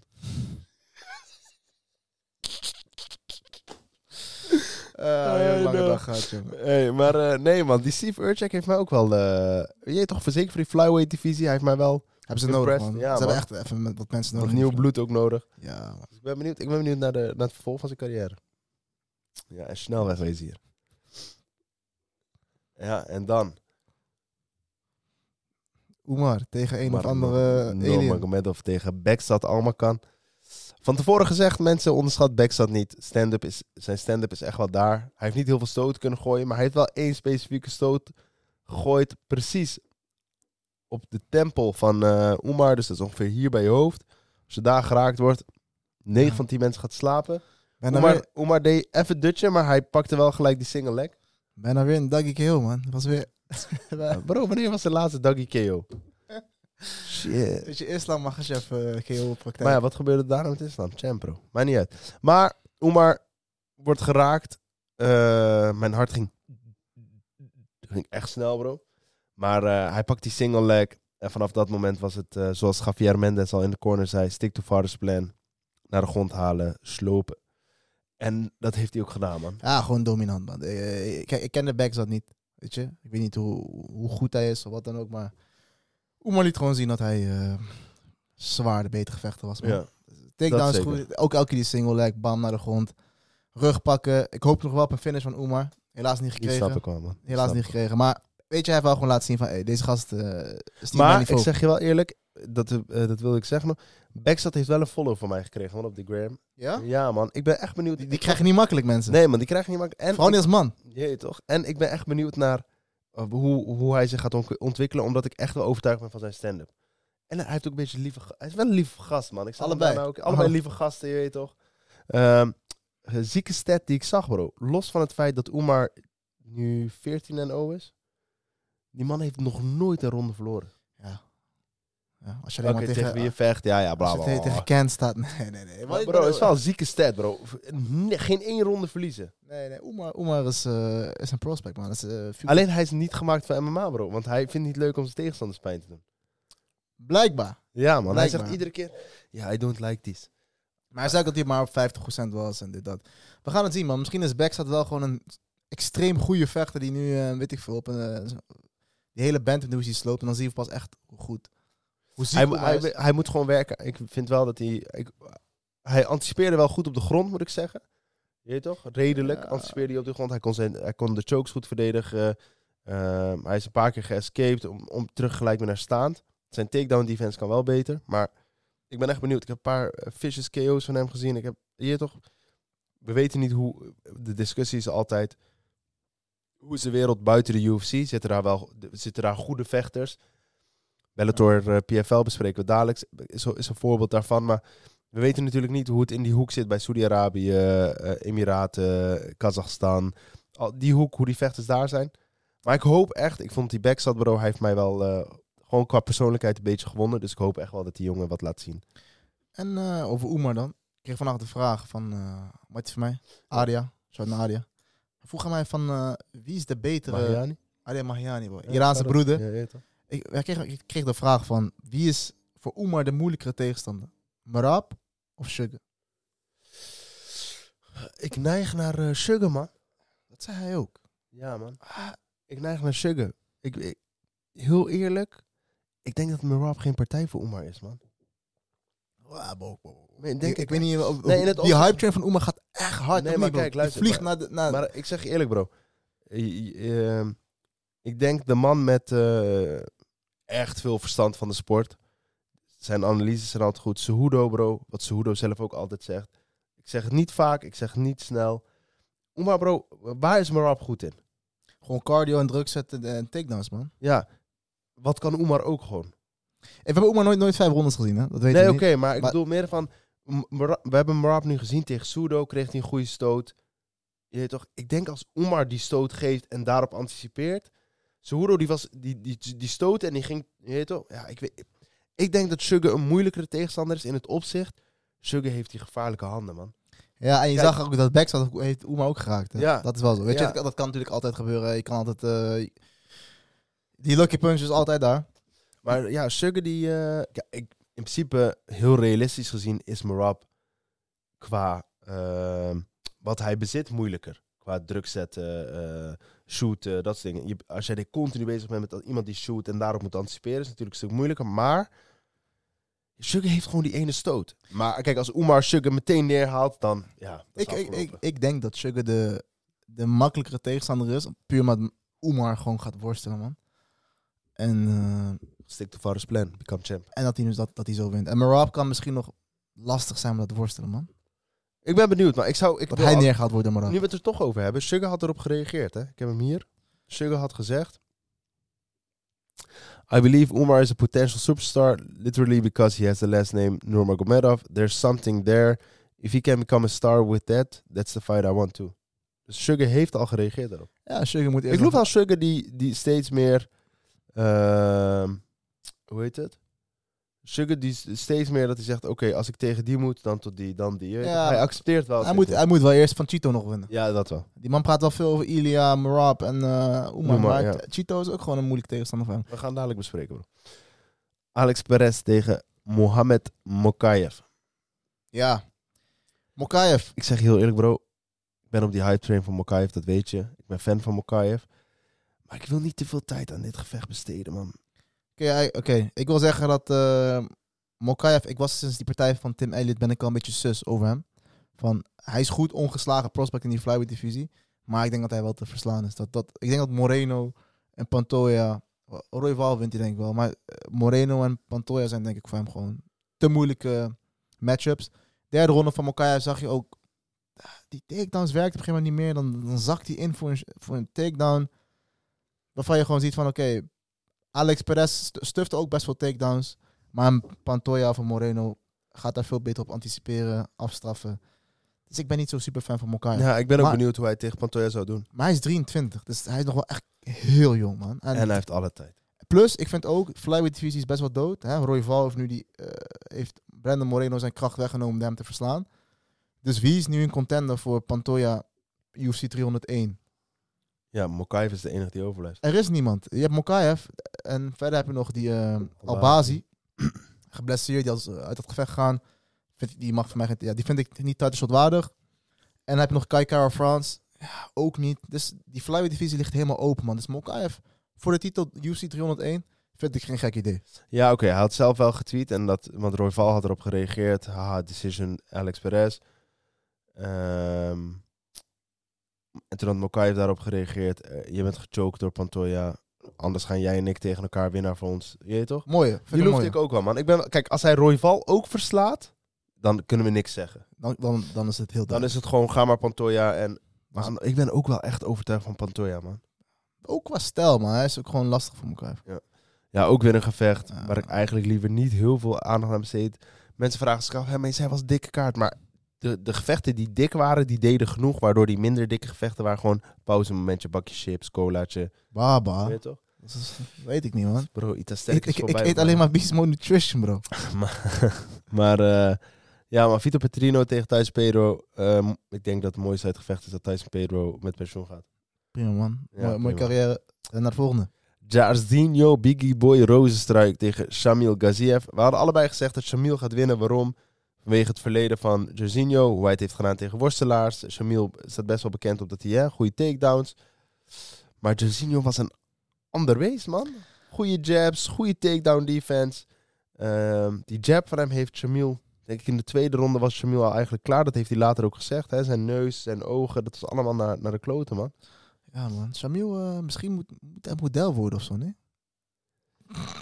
Uh, een lange no. dag gehad, jongen. Hey, maar uh, nee man, die Steve Urchek heeft mij ook wel... Uh, je weet toch, zeker voor die flyweight divisie, hij heeft mij wel Hebben ze nodig, impressed. man. Ja, ze man. hebben echt even met wat mensen nodig. wat nieuw bloed ook nodig. Ja, man. Dus ik ben benieuwd, ik ben benieuwd naar, de, naar het vervolg van zijn carrière. Ja, en snel wegwezen hier. Ja, en dan... Umar tegen een Maar of andere No alien. Magomedov tegen Bekzat Almakan. Van tevoren gezegd, mensen, onderschat Bekzat niet. Stand-up is, zijn stand-up is echt wel daar. Hij heeft niet heel veel stoot kunnen gooien, maar hij heeft wel één specifieke stoot gegooid. Precies op de tempel van uh, Umar. Dus dat is ongeveer hier bij je hoofd. Als je daar geraakt wordt, negen Ja. van tien mensen gaat slapen. Ben er Umar, weer, Umar deed even dutje, maar hij pakte wel gelijk die single leg. ben er weer een Dougie K O, man. Dat was weer... Uh, bro, wanneer was de laatste Dougie K O? Shit. Weet je, islam mag als je even K O praktijk. Maar ja, wat gebeurde daar met islam? Champ, bro. Maakt niet uit. Maar Umar wordt geraakt. Uh, mijn hart ging, ging echt snel, bro. Maar uh, hij pakt die single leg. En vanaf dat moment was het, uh, zoals Javier Mendes al in de corner zei, stick to father's plan. Naar de grond halen, slopen. En dat heeft hij ook gedaan, man. Ja, gewoon dominant, man. Eh, Kijk, ik ken de Bekzat niet, weet je. Ik weet niet hoe, hoe goed hij is of wat dan ook, maar... Umar liet gewoon zien dat hij uh, zwaar de betere vechter was, man. Ja. Takedown is dat goed. Ook elke keer die single leg, bam, naar de grond. Rug pakken. Ik hoop nog wel op een finish van Umar. Helaas niet Die gekregen. snap ik wel, man. Die Helaas snap niet ik. gekregen. Maar weet je, hij heeft wel gewoon laten zien van... Hey, deze gast uh, is niet mijn Maar niveau. ik zeg je wel eerlijk, dat, uh, dat wilde ik zeggen nog. Bekzat heeft wel een follow van mij gekregen, man, op de gram. Ja? Ja, man. Ik ben echt benieuwd. Die, die krijg je niet makkelijk, mensen. Nee, man, die krijg je niet makkelijk. En Vooral niet als man. Jee, toch? En ik ben echt benieuwd naar uh, hoe, hoe hij zich gaat ont- ontwikkelen, omdat ik echt wel overtuigd ben van zijn stand-up. En hij heeft ook een beetje lieve... ga- Hij is wel een lieve gast, man. Ik zag hem Allebei. daarna ook, allebei Aha. lieve gasten, je weet toch? Um, een zieke stat die ik zag, bro. Los van het feit dat Umar nu veertien en nul is. Die man heeft nog nooit een ronde verloren. Ja. Ja, als je Oké, alleen maar tegen, tegen... wie je vecht, ja, ja, bla, als bla, je bla. tegen Ken staat... Nee, nee, nee. Maar bro, het is wel een zieke stat, bro. Nee, geen één ronde verliezen. Nee, nee. Umar, Umar is, uh, is een prospect, man. Dat is, uh, future- Alleen hij is niet gemaakt voor M M A, bro. Want hij vindt het niet leuk om zijn tegenstanders pijn te doen. Blijkbaar. Ja, man. Hij Blijkbaar. zegt iedere keer... Ja, I don't like this. Maar hij zei ook dat hij maar op vijftig procent was en dit, dat. We gaan het zien, man. Misschien is Bekzat wel gewoon een extreem goede vechter die nu, uh, weet ik veel, op een... Uh, die hele band hoe hij sloopt. En dan zie je pas echt hoe goed. Hoe ziek Hij, Umar hij, is. hij moet gewoon werken. Ik vind wel dat hij... Ik, hij anticipeerde wel goed op de grond, moet ik zeggen. Je weet toch? Redelijk Ja. anticipeerde hij op de grond. Hij kon, zijn, hij kon de chokes goed verdedigen. Uh, hij is een paar keer geëscaped om, om terug gelijk weer naar staand. Zijn takedown defense kan wel beter. Maar ik ben echt benieuwd. Ik heb een paar uh, vicious K O's van hem gezien. Ik heb hier toch... We weten niet hoe... De discussie is altijd... Hoe is de wereld buiten de U F C? Zitten daar wel zitten daar goede vechters? Bellator uh, P F L bespreken we dadelijk. Is, is een voorbeeld daarvan. Maar we weten natuurlijk niet hoe het in die hoek zit bij Saudi-Arabië, uh, Emiraten, Kazachstan. Al die hoek, hoe die vechters daar zijn. Maar ik hoop echt... Ik vond die Bekzat, bro, hij heeft mij wel... Uh, gewoon qua persoonlijkheid een beetje gewonnen. Dus ik hoop echt wel dat die jongen wat laat zien. En uh, over Umar dan. Ik kreeg vannacht de vraag van... Uh, wat is voor mij? Adia. Shout naar Adia. Hij vroeg aan mij van... Uh, wie is de betere... Mahiani? Adia Mahiani, boy. Ja, Iraanse dat- broeder. Ja, ja, toch? Ik, ik, kreeg, ik kreeg de vraag van... Wie is voor Umar de moeilijkere tegenstander? Merab of Sugar? Ik neig naar uh, Sugar, man. Dat zei hij ook. Ja, man. Ah, ik neig naar Sugar. Ik, ik, heel eerlijk, ik denk dat Merab geen partij voor Umar is, man. Ah, bo, bo, bo. Nee, Ik, denk ik weet niet... Of, Nee, in het die opzicht- hype train van Umar gaat echt hard. Nee, of maar niet, bro? kijk, luister, Die vliegt maar- naar... De, naar Maar ik zeg je eerlijk, bro. Je- je- ehm, ik denk de man met eh, echt veel verstand van de sport Zijn analyses zijn altijd goed. Cejudo, bro. Wat Cejudo zelf ook altijd zegt. Ik zeg het niet vaak. Ik zeg het niet snel. Oemar, bro. Waar is Merab goed in? Gewoon cardio en druk zetten en takedowns, man. Ja. Wat kan Oemar ook gewoon? En we hebben Oemar nooit, nooit vijf rondes gezien, hè? Dat weet Nee, je oké. niet. maar ik Maar- bedoel meer van... Merab- we hebben Merab nu gezien tegen Cejudo. Kreeg hij een goede stoot. Je weet toch? Ik denk als Oemar die stoot geeft en daarop anticipeert... Cejudo die was... Die, die, die stoot en die ging... Je weet toch? Ja, ik weet... Ik denk dat Sugar een moeilijkere tegenstander is in het opzicht. Sugar heeft die gevaarlijke handen, man. Ja, en je Kijk. zag ook dat backside heeft Oemar ook geraakt. Hè? Ja. Dat is wel zo. Weet Ja. je, dat, dat kan natuurlijk altijd gebeuren. Je kan altijd... eh, die lucky punch is altijd daar. Maar ja, Sugar die... eh, ja, ik, in principe, heel realistisch gezien, is Merab qua eh, wat hij bezit moeilijker. Qua druk zetten, eh, shooten, dat soort dingen. Je, als jij er continu bezig bent met iemand die shoot en daarop moet anticiperen, is het natuurlijk een stuk moeilijker. Maar Sugar heeft gewoon die ene stoot. Maar kijk, als Oemar Sugar meteen neerhaalt, dan ja, dat is Ik, ik, ik, afgelopen. ik denk dat Sugar de, de makkelijkere tegenstander is. Puur omdat Oemar gewoon gaat worstelen, man. En, eh, Stick to Father's plan, become champ. en dat hij dus dat, dat hij zo wint. En Merab kan misschien nog lastig zijn met dat worstelen, man. Ik ben benieuwd, maar ik zou... Ik Dat wil hij al- neergehaald wordt door Merab. Nu we het er toch over hebben. Sugar had erop gereageerd, hè? Ik heb hem hier. Sugar had gezegd... I believe Umar is a potential superstar, literally because he has the last name Nurmagomedov. There's something there. If he can become a star with that, that's the fight I want to. Dus Sugar heeft al gereageerd daarop. Ja, Sugar moet eerst Ik geloof nog- wel Sugar die, die steeds meer... ehm, hoe heet het? Sugar die s- steeds meer dat hij zegt... Oké, als ik tegen die moet, dan tot die, dan die. Je weet Ja, toch? Hij accepteert wel. hij, zegt moet, hij. hij moet wel eerst van Chito nog winnen. Ja, dat wel. Die man praat wel veel over Ilya, Merab en uh, Oemar. Oemar, Maar ja. Chito is ook gewoon een moeilijk tegenstander van hem. We gaan dadelijk bespreken, bro. Alex Perez tegen Mohamed Mokaev. Ja. Mokaev. Ik zeg je heel eerlijk, bro. Ik ben op die hype train van Mokaev, dat weet je. Ik ben fan van Mokaev. Maar ik wil niet te veel tijd aan dit gevecht besteden, man. Oké, hij- oké. ik wil zeggen dat uh, Mokaev... Ik was sinds die partij van Tim Elliott ben ik al een beetje sus over hem. Van, hij is goed ongeslagen prospect in die flyweight divisie. Maar ik denk dat hij wel te verslaan is. Dat, dat, ik denk dat Moreno en Pantoja... Royval wint hij denk ik wel. Maar uh, Moreno en Pantoja zijn denk ik voor hem gewoon te moeilijke matchups. Derde ronde van Mokaev zag je ook... Die takedowns werkt op een gegeven moment niet meer. Dan, dan zakt hij in voor een, voor een takedown. Waarvan je gewoon ziet van... Oké, Alex Perez st- stufte ook best wel takedowns. Maar een Pantoja of een Moreno gaat daar veel beter op anticiperen, afstraffen. Dus ik ben niet zo super fan van Mokaev. Ja, ik ben ook Maar- benieuwd hoe hij het tegen Pantoja zou doen. Maar hij is drieëntwintig. Dus hij is nog wel echt heel jong, man. En En hij heeft alle tijd. plus, ik vind ook, flyweight divisie is best wel dood. Hè? Royval heeft nu die... eh, heeft Brandon Moreno zijn kracht weggenomen om hem te verslaan. Dus wie is nu een contender voor Pantoja U F C driehonderdéén? Ja, Mokaev is de enige die overblijft. Er is niemand. Je hebt Mokaev en verder heb je nog die uh, Albazi. Geblesseerd, die is uh, uit het gevecht gegaan. Vind ik, die mag voor mij geen, ja, die vind ik niet title shot waardig. En dan heb je nog Kai Kara France. Ja, ook niet. Dus die flyweight divisie ligt helemaal open, man. Dus Mokaev voor de titel U F C driehonderdéén vind ik geen gek idee. Ja, oké. Hij had zelf wel getweet. En dat, want Royval had erop gereageerd. Haha, decision Alex Perez. Ehm, en toen had Mokaev daarop gereageerd. eh, je bent gechoked door Pantoja. Anders gaan jij en ik tegen elkaar winnaar voor ons. Je weet toch? Mooie. Vind Die ik loefde mooi. ik ook wel, man. Ik ben, kijk, als hij Royval ook verslaat, dan kunnen we niks zeggen. Dan, dan, dan is het heel Dan duidelijk. is het gewoon, ga maar Pantoja. En, maar Maar- ik ben ook wel echt overtuigd van Pantoja, man. Ook qua stijl, maar hij is ook gewoon lastig voor Mokaev. Ja, ook weer een gevecht Ja. waar ik eigenlijk liever niet heel veel aandacht aan besteed. Mensen vragen zich af, hè, maar zij was dikke kaart. Maar de, de gevechten die dik waren, die deden genoeg. Waardoor die minder dikke gevechten waren gewoon pauzemomentje, bakje chips, colaatje. Baba. Weet je toch? Dat is, weet ik niet, man. Bro, Ita Ik, Sterk ik, is ik voorbij. eet alleen maar Beast Mode Nutrition, bro. maar, maar uh, ja, maar Vito Petrino tegen Tyson Pedro. Um, ik denk dat het mooiste uit het gevecht is dat Tyson Pedro met pensioen gaat. Prima, man. Ja, Mooi, mooie prima. carrière. En naar de volgende. Jairzinho Biggie Boy Rozenstruik tegen Shamil Gaziev. We hadden allebei gezegd dat Shamil gaat winnen. Waarom? Vanwege het verleden van Jairzinho. Hoe hij het heeft gedaan tegen worstelaars. Shamil staat best wel bekend op dat hij hè, goede takedowns. Maar Jairzinho was een ander wees, man. Goede jabs, goede takedown defense. Um, die jab van hem heeft Shamil... Denk ik in de tweede ronde was Shamil al eigenlijk klaar. Dat heeft hij later ook gezegd. Hè. Zijn neus, zijn ogen, dat was allemaal naar, naar de kloten, man. Ja, man. Shamil, uh, misschien moet, moet hij model worden of zo, nee?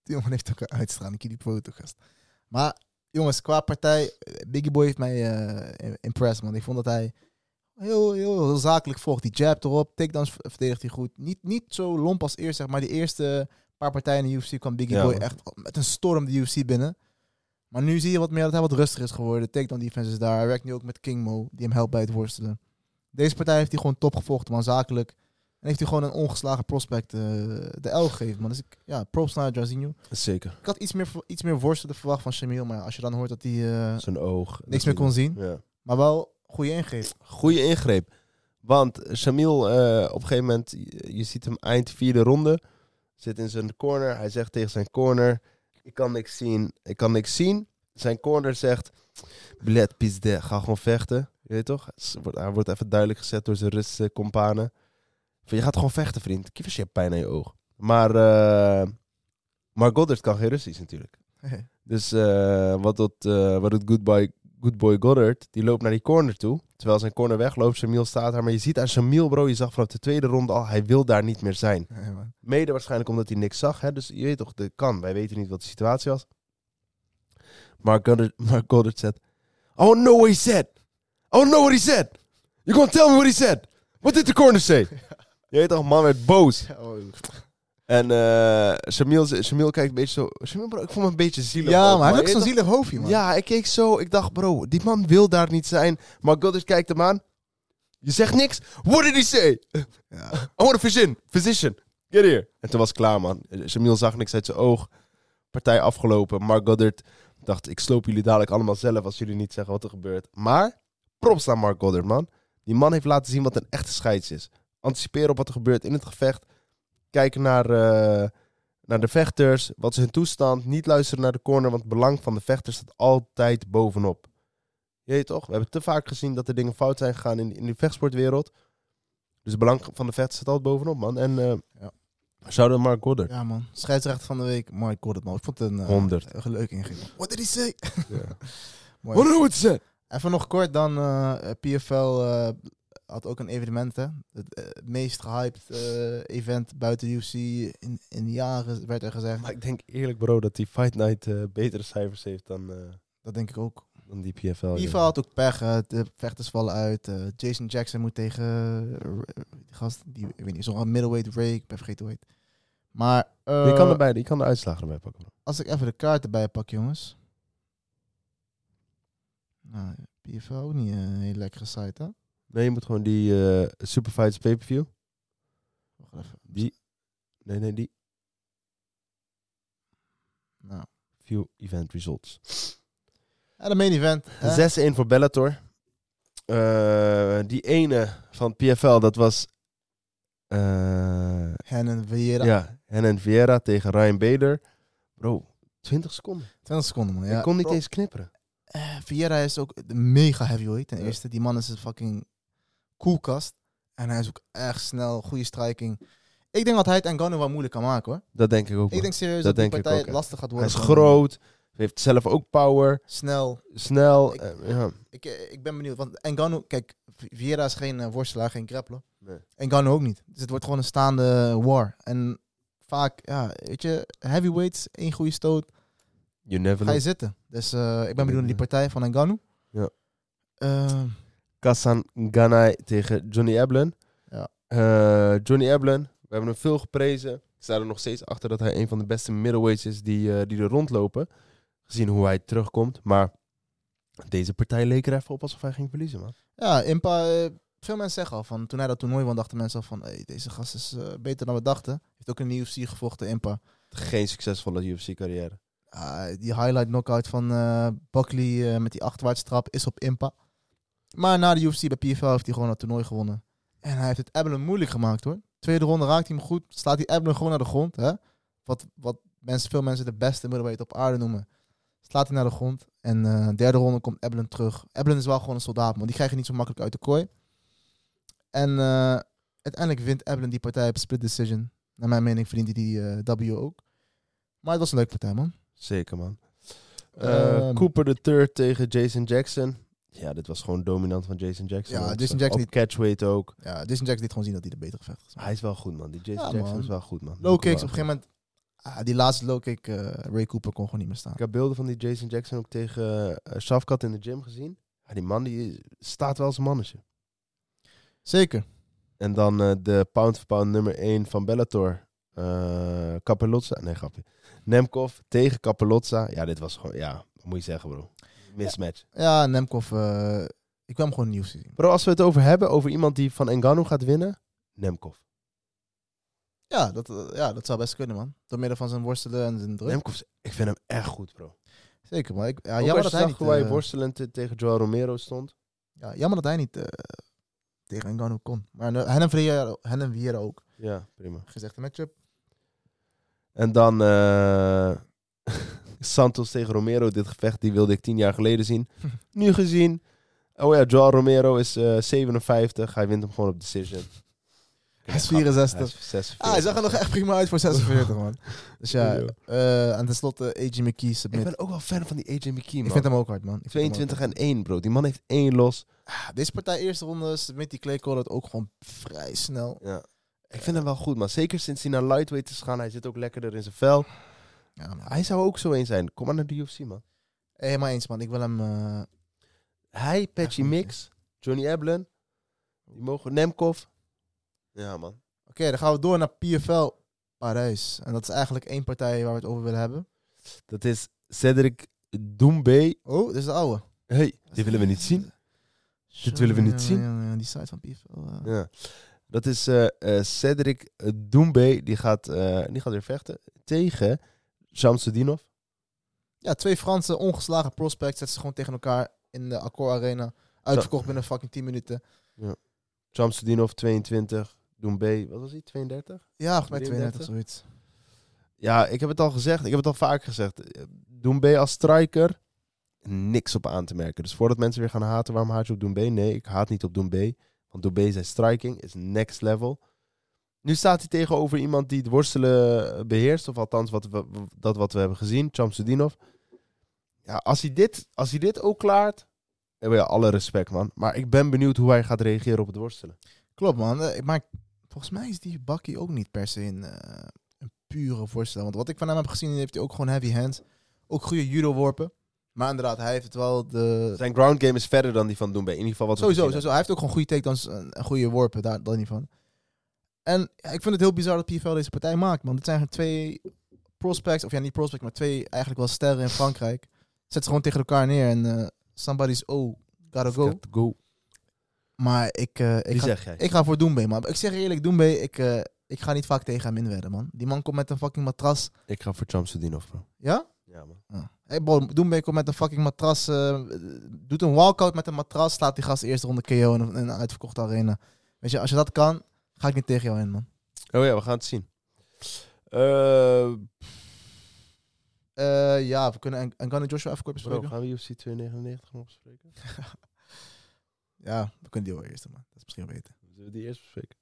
Die jongen heeft ook een uitstraling. Die foto, gast. Maar jongens, qua partij, Biggie Boy heeft mij uh, impressed, man. Ik vond dat hij heel, heel, heel zakelijk vocht. Die jab erop, takedowns verdedigt hij goed. Niet, niet zo lomp als eerst, zeg maar. Die eerste paar partijen in de U F C kwam Biggie Ja, Boy man. echt met een storm de U F C binnen. Maar nu zie je wat meer dat hij wat rustiger is geworden. De takedown defense is daar. Hij werkt nu ook met King Mo, die hem helpt bij het worstelen. Deze partij heeft hij gewoon top gevochten, man. Zakelijk. En heeft hij gewoon een ongeslagen prospect uh, de L gegeven, man. Dus ik, ja, props naar Jairzinho. Zeker. Ik had iets meer, iets meer worstelen verwacht van Shamil, maar als je dan hoort dat hij uh, Zijn oog. niks meer kon zien. Ja. Maar wel goede ingreep. Goeie ingreep. Want Shamil, uh, op een gegeven moment, je, je ziet hem eind vierde ronde. Zit in zijn corner. Hij zegt tegen zijn corner, ik kan niks zien. Ik kan niks zien. Zijn corner zegt, Bled pizde, ga gewoon vechten. Je weet toch? Hij wordt even duidelijk gezet door zijn Russische companen. Je gaat gewoon vechten, vriend. Kievers, je hebt pijn aan je oog. Maar, uh, maar Goddard kan geen Russisch natuurlijk. Dus uh, wat doet, uh, wat doet good boy, good boy Goddard? Die loopt naar die corner toe. Terwijl zijn corner wegloopt, Shamil staat daar. Maar je ziet aan Shamil, bro, je zag vanaf de tweede ronde al, hij wil daar niet meer zijn. Nee, man. Mede waarschijnlijk omdat hij niks zag. Hè? Dus je weet toch, dat kan. Wij weten niet wat de situatie was. Maar Goddard, maar Goddard zegt, I want to know what he said. I want to know what he said. You gonna tell me what he said. What did the corner say? Je weet toch, man werd boos. En uh, Shamil, Shamil kijkt een beetje zo... Shamil, bro, ik vond hem een beetje zielig. Ja, ook, maar hij heeft ook Je zo'n weet zielig hoofdje, man. toch- Ja, ik keek zo. Ik dacht, bro, die man wil daar niet zijn. Maar Goddard kijkt hem aan. Je zegt niks. What did he say? Ja. I want a physician. Physician. Get here. En toen was het klaar, man. Shamil zag niks uit zijn oog. Partij afgelopen. Mark Goddard dacht, ik sloop jullie dadelijk allemaal zelf als jullie niet zeggen wat er gebeurt. Maar, props naar Mark Goddard, man. Die man heeft laten zien wat een echte scheids is. Anticiperen op wat er gebeurt in het gevecht. Kijken naar, uh, naar de vechters. Wat is hun toestand. Niet luisteren naar de corner, want het belang van de vechters staat altijd bovenop. Je weet toch? We hebben te vaak gezien dat er dingen fout zijn gegaan in, in die vechtsportwereld. Dus het belang van de vechters staat altijd bovenop, man. En uh, Ja. shout-out Mark Goddard. Ja, man. Scheidsrechter van de week, Mark Goddard, man. Ik vond het een, uh, honderd. een leuk ingreep. What did he say? Ja. Mooi. What know what Even nog kort dan, uh, P F L uh, had ook een evenement, hè. Het uh, meest gehyped uh, event buiten de U F C in, in jaren, werd er gezegd. Maar ik denk eerlijk, bro, dat die Fight Night uh, betere cijfers heeft dan, uh, Dat denk ik ook. dan die P F L. P F L had ook pech, uh, de vechters vallen uit. Uh, Jason Jackson moet tegen uh, die gast, die, ik weet niet, zo'n middleweight Ray, ik ben vergeten hoe heet. Maar uh, je, kan erbij, je kan de uitslagen erbij pakken, bro. als ik even de kaart erbij pak, jongens. Nou, P F L ook niet een hele lekkere site, hè? Nee, je moet gewoon die uh, Superfights pay-per-view. Wacht even. Die. Nee, nee, die. Nou. View event results. Ja, de main event. hè? zes één voor Bellator. Uh, die ene van P F L, dat was... Uh, Hennen Vieira. ja, Hennen Vieira tegen Ryan Bader. Bro, twintig seconden. twintig seconden, man. Ik Ja, kon niet bro, eens knipperen. eh, Vieira is ook de mega heavyweight. Ten Ja. eerste, die man is een fucking koelkast. En hij is ook echt snel, goede striking. Ik denk dat hij het Ngannou wel moeilijk kan maken, hoor. Dat denk ik ook. Ik man. denk serieus Dat dat, die denk ik partij ook, hè. lastig gaat Hij worden. is voor hem. groot. Heeft zelf ook power. Snel. Snel. Ik- uh, ja. Ik, eh, ik ben benieuwd. Want Ngannou, kijk, Vieira is geen uh, worstelaar, geen grappler. Nee. Ngannou ook niet. Dus het wordt gewoon een staande war. En vaak, ja, weet je, heavyweights, één goede stoot, You never ga know. je zitten. Dus uh, ik ben benieuwd naar die partij van Ngannou. Ja. Uh, Kassan Ganai tegen Johnny Eblen. Ja. Uh, Johnny Eblen, we hebben hem veel geprezen. Ik sta er nog steeds achter dat hij een van de beste middleweights is die, uh, die er rondlopen. Gezien hoe hij terugkomt. Maar deze partij leek er even op alsof hij ging verliezen, man. ja, Impa, uh, veel mensen zeggen al van, toen hij dat toernooi won, dachten mensen al van, hey, deze gast is uh, beter dan we dachten. Heeft ook in de U F C gevochten, Impa. Geen succesvolle U F C-carrière. Uh, die highlight knockout van uh, Buckley uh, met die achterwaarts trap is op Impa. Maar na de U F C bij P F L heeft hij gewoon het toernooi gewonnen. En hij heeft het Eblen moeilijk gemaakt, hoor. Tweede ronde raakt hij hem goed. Slaat hij Eblen gewoon naar de grond. Hè? Wat, wat mensen, veel mensen de beste middleweight op aarde noemen. Slaat hij naar de grond. En uh, derde ronde komt Eblen terug. Eblen is wel gewoon een soldaat, man. Die krijg je niet zo makkelijk uit de kooi. En uh, uiteindelijk wint Eblen die partij op split decision. Naar mijn mening verdient hij die uh, W ook. Maar het was een leuke partij, man. Zeker, man. Uh, Um, Cooper de Third tegen Jason Jackson. Ja, dit was gewoon dominant van Jason Jackson. Ja, man. Jason Jackson Op catchweight ook. Ja, Jason Jackson liet gewoon zien dat hij de betere vechter is. Hij is wel goed, man. Die Jason Ja, Jackson man. is wel goed, man. Low kicks op een gegeven moment. Ah, die laatste low kick, uh, Ray Cooper kon gewoon niet meer staan. Ik heb beelden van die Jason Jackson ook tegen uh, Shafkat in de gym gezien. Ja, die man die staat wel als een mannetje. Zeker. En dan uh, de pound for pound nummer één van Bellator. Uh, Kapelotza. Nee, grapje. Nemkov tegen Kapelotza. Ja, dit was gewoon... Ja, wat moet je zeggen, bro? Mismatch. Ja, ja Nemkov... Uh, ik wil hem gewoon nieuws zien. Bro, als we het over hebben, over iemand die van Ngannou gaat winnen... Nemkov. Ja dat, uh, ja, dat zou best kunnen, man. Door middel van zijn worstelen en zijn druk. Nemkov, ik vind hem echt goed, bro. Zeker, man. Ik, ja, Ook jammer als dat je hij zag niet... hoe hij Uh, worstelend tegen Joel Romero stond. Ja, jammer dat hij niet uh, tegen Ngannou kon. Maar uh, Renan Vieira, Renan Vieira ook. Ja, prima. Gezegde matchup. En dan uh, Santos tegen Romero. Dit gevecht die wilde ik tien jaar geleden zien. Nu gezien. Oh ja, Joel Romero is uh, zevenenvijftig. Hij wint hem gewoon op decision. Hij is vierenzestig. Hij is zesenveertig. Ah, hij zag er nog echt prima uit voor zesenveertig, man. Dus ja, uh, en tenslotte A J McKee submit. Ik ben ook wel fan van die A J McKee, man. Ik vind hem ook hard, man. Ik tweeëntwintig en één, bro. Die man heeft één los. Ah, deze partij, eerste ronde, submit die Clay Collard ook gewoon vrij snel. Ja. Ik vind hem wel goed, man. Zeker sinds hij naar lightweight is gegaan. Hij zit ook lekkerder in zijn vel. Ja, man. Hij zou ook zo een zijn. Kom maar naar de U F C, man. Helemaal eens, man. Ik wil hem... Uh... Hij, Patchy Mix, Johnny Eblen. Die mogen... Nemkov. Ja, man. Oké, okay, dan gaan we door naar P F L Parijs. En dat is eigenlijk één partij waar we het over willen hebben. Dat is Cedric Doumbé. Oh, dit is de oude. Hey, die willen we niet zien. Dit willen we niet zien. Ja, ja, die site van P F L. Uh. Ja. Dat is uh, uh, Cedric Doumbé. Die gaat, uh, die gaat weer vechten tegen Shamsudinov. Ja, twee Franse ongeslagen prospects. Zetten ze gewoon tegen elkaar in de Accor Arena. Uitverkocht binnen fucking tien minuten. Ja. Shamsudinov tweeëntwintig. Doumbé, wat was hij? tweeëndertig? Ja, volgens mij tweeëndertig, zoiets. Ja, ik heb het al gezegd. Ik heb het al vaak gezegd. Doumbé als striker, niks op aan te merken. Dus voordat mensen weer gaan haten, waarom haat je op Doumbé? Nee, ik haat niet op Doumbé. Want Doumbé zijn striking is next level. Nu staat hij tegenover iemand die het worstelen beheerst. Of althans, wat we, dat wat we hebben gezien. Shamsudinov. Ja, als hij dit, als hij dit ook klaart, hebben we ja, alle respect, man. Maar ik ben benieuwd hoe hij gaat reageren op het worstelen. Klopt, man. Maar volgens mij is die Bakkie ook niet per se een, uh, een pure voorstel. Want wat ik van hem heb gezien, heeft hij ook gewoon heavy hands. Ook goede judo-worpen. Maar inderdaad, hij heeft het wel de... Zijn ground game is verder dan die van Doumbé. In ieder geval wat we Sowieso, gezien sowieso. Hij heeft ook gewoon goede takedowns en goede worpen. Daar, daar niet van. En ja, ik vind het heel bizar dat P F L deze partij maakt, man. Dit zijn twee prospects, of ja, niet prospects, maar twee eigenlijk wel sterren in Frankrijk. Zet ze gewoon tegen elkaar neer en uh, somebody's oh, gotta go. Got to go. Maar ik, uh, ik, Wie ga, zeg jij? ik ga voor Doumbé, man. Ik zeg eerlijk, Doumbé, ik, uh, ik ga niet vaak tegen hem inwedden, man. Die man komt met een fucking matras. Ik ga voor Shamsudinov, bro. Ja? Ja, man. Ah. Hey, bro, Doumbé komt met een fucking matras. Uh, doet een walkout met een matras. Slaat die gast de eerste ronde K O in een, in een uitverkochte arena. Weet je, als je dat kan, ga ik niet tegen jou in, man. Oh ja, we gaan het zien. Uh, uh, ja, we kunnen en Ngannou Joshua even kort bespreken. Bro, gaan we U F C tweehonderdnegenennegentig nog bespreken? Ja, we kunnen die wel eerst doen, man. Dat is misschien beter. Zullen we die eerst bespreken?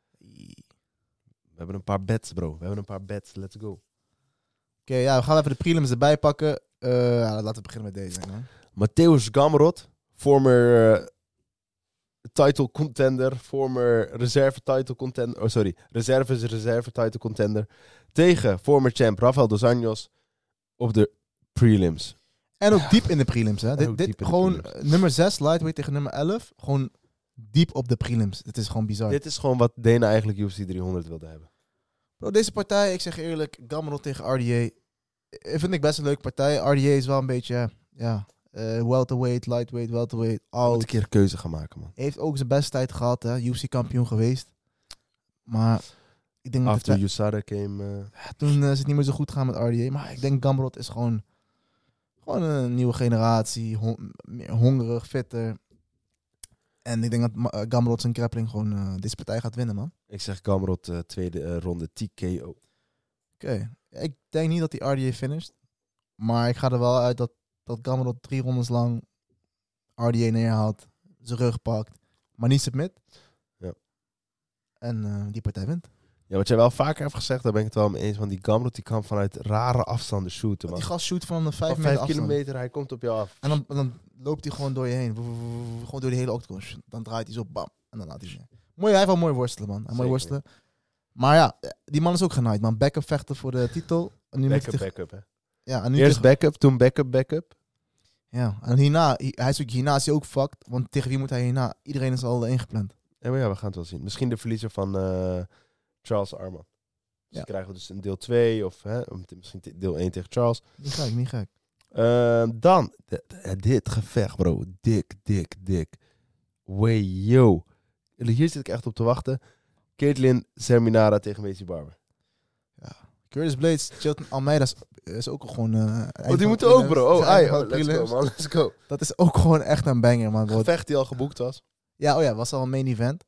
We hebben een paar bets, bro. We hebben een paar bets. Let's go. Oké, okay, ja, we gaan even de prelims erbij pakken. Uh, ja, laten we beginnen met deze, man. Mateusz Gamrot, former uh, title contender, former reserve title contender, oh sorry, reserve is reserve title contender, tegen former champ Rafael dos Anjos op de prelims. En ook diep in de prelims, hè. Dit, dit gewoon prelims. nummer zes, lightweight tegen nummer elf. Gewoon diep op de prelims. Dit is gewoon bizar. Dit is gewoon wat Dana eigenlijk U F C driehonderd wilde hebben. Bro, deze partij, ik zeg eerlijk, Gamrot tegen R D A. Vind ik best een leuke partij. R D A is wel een beetje, ja, uh, welterweight, lightweight, welterweight, oud. Moet een keer een keuze gaan maken, man. Heeft ook zijn beste tijd gehad, hè. U F C kampioen geweest. Maar ik denk dat After het, U S A D came... Uh... toen uh, is het niet meer zo goed gaan met R D A. Maar ik denk Gamrot is gewoon, gewoon een nieuwe generatie. Hon- meer hongerig, fitter. En ik denk dat uh, Gamrot zijn grappling gewoon uh, deze partij gaat winnen, man. Ik zeg Gamrot uh, tweede uh, ronde T K O. Oké. Okay. Ik denk niet dat hij R D A finisht. Maar ik ga er wel uit dat, dat Gamrot drie rondes lang R D A neerhaalt. Zijn rug pakt. Maar niet submit. Ja. En uh, die partij wint. Ja, wat jij wel vaker hebt gezegd, daar ben ik het wel mee eens. Want die Gamrot die kan vanuit rare afstanden shooten, man. Die gast shoot van de vijf Van meter vijf afstand. kilometer, hij komt op jou af. En dan, dan loopt hij gewoon door je heen. Gewoon door die hele octagon. Dan draait hij zo, bam. En dan laat hij neer. Mooi, hij heeft wel mooi worstelen, man. En mooi Zeker. worstelen. Maar ja, die man is ook genaaid, man. Backup vechten voor de titel. En nu Backup, moet hij backup, hè. Ja, en nu Eerst tegen- backup, toen backup, backup. Ja, en hierna, hij is ook, hierna is hij ook fucked. Want tegen wie moet hij hierna? Iedereen is al ingepland. Ja, maar ja, we gaan het wel zien. Misschien de verliezer van uh, Charles Arman. Dus Ja. dan krijgen we dus een deel twee of hè, misschien deel één tegen Charles. Niet gek, niet gek. Uh, dan, d- d- dit gevecht, bro. Dik, dik, dik. Way, yo. Hier zit ik echt op te wachten. Caitlin Serminara tegen Macy Barber. Curtis Blades, Chilton Almeida is, is ook gewoon... Uh, Oh, die moeten ook, bro. Oh, ai, oh, let's go, man. Let's go. Dat is ook gewoon echt een banger, man. Bro. Gevecht die al geboekt was. Ja, oh ja, was al een main event.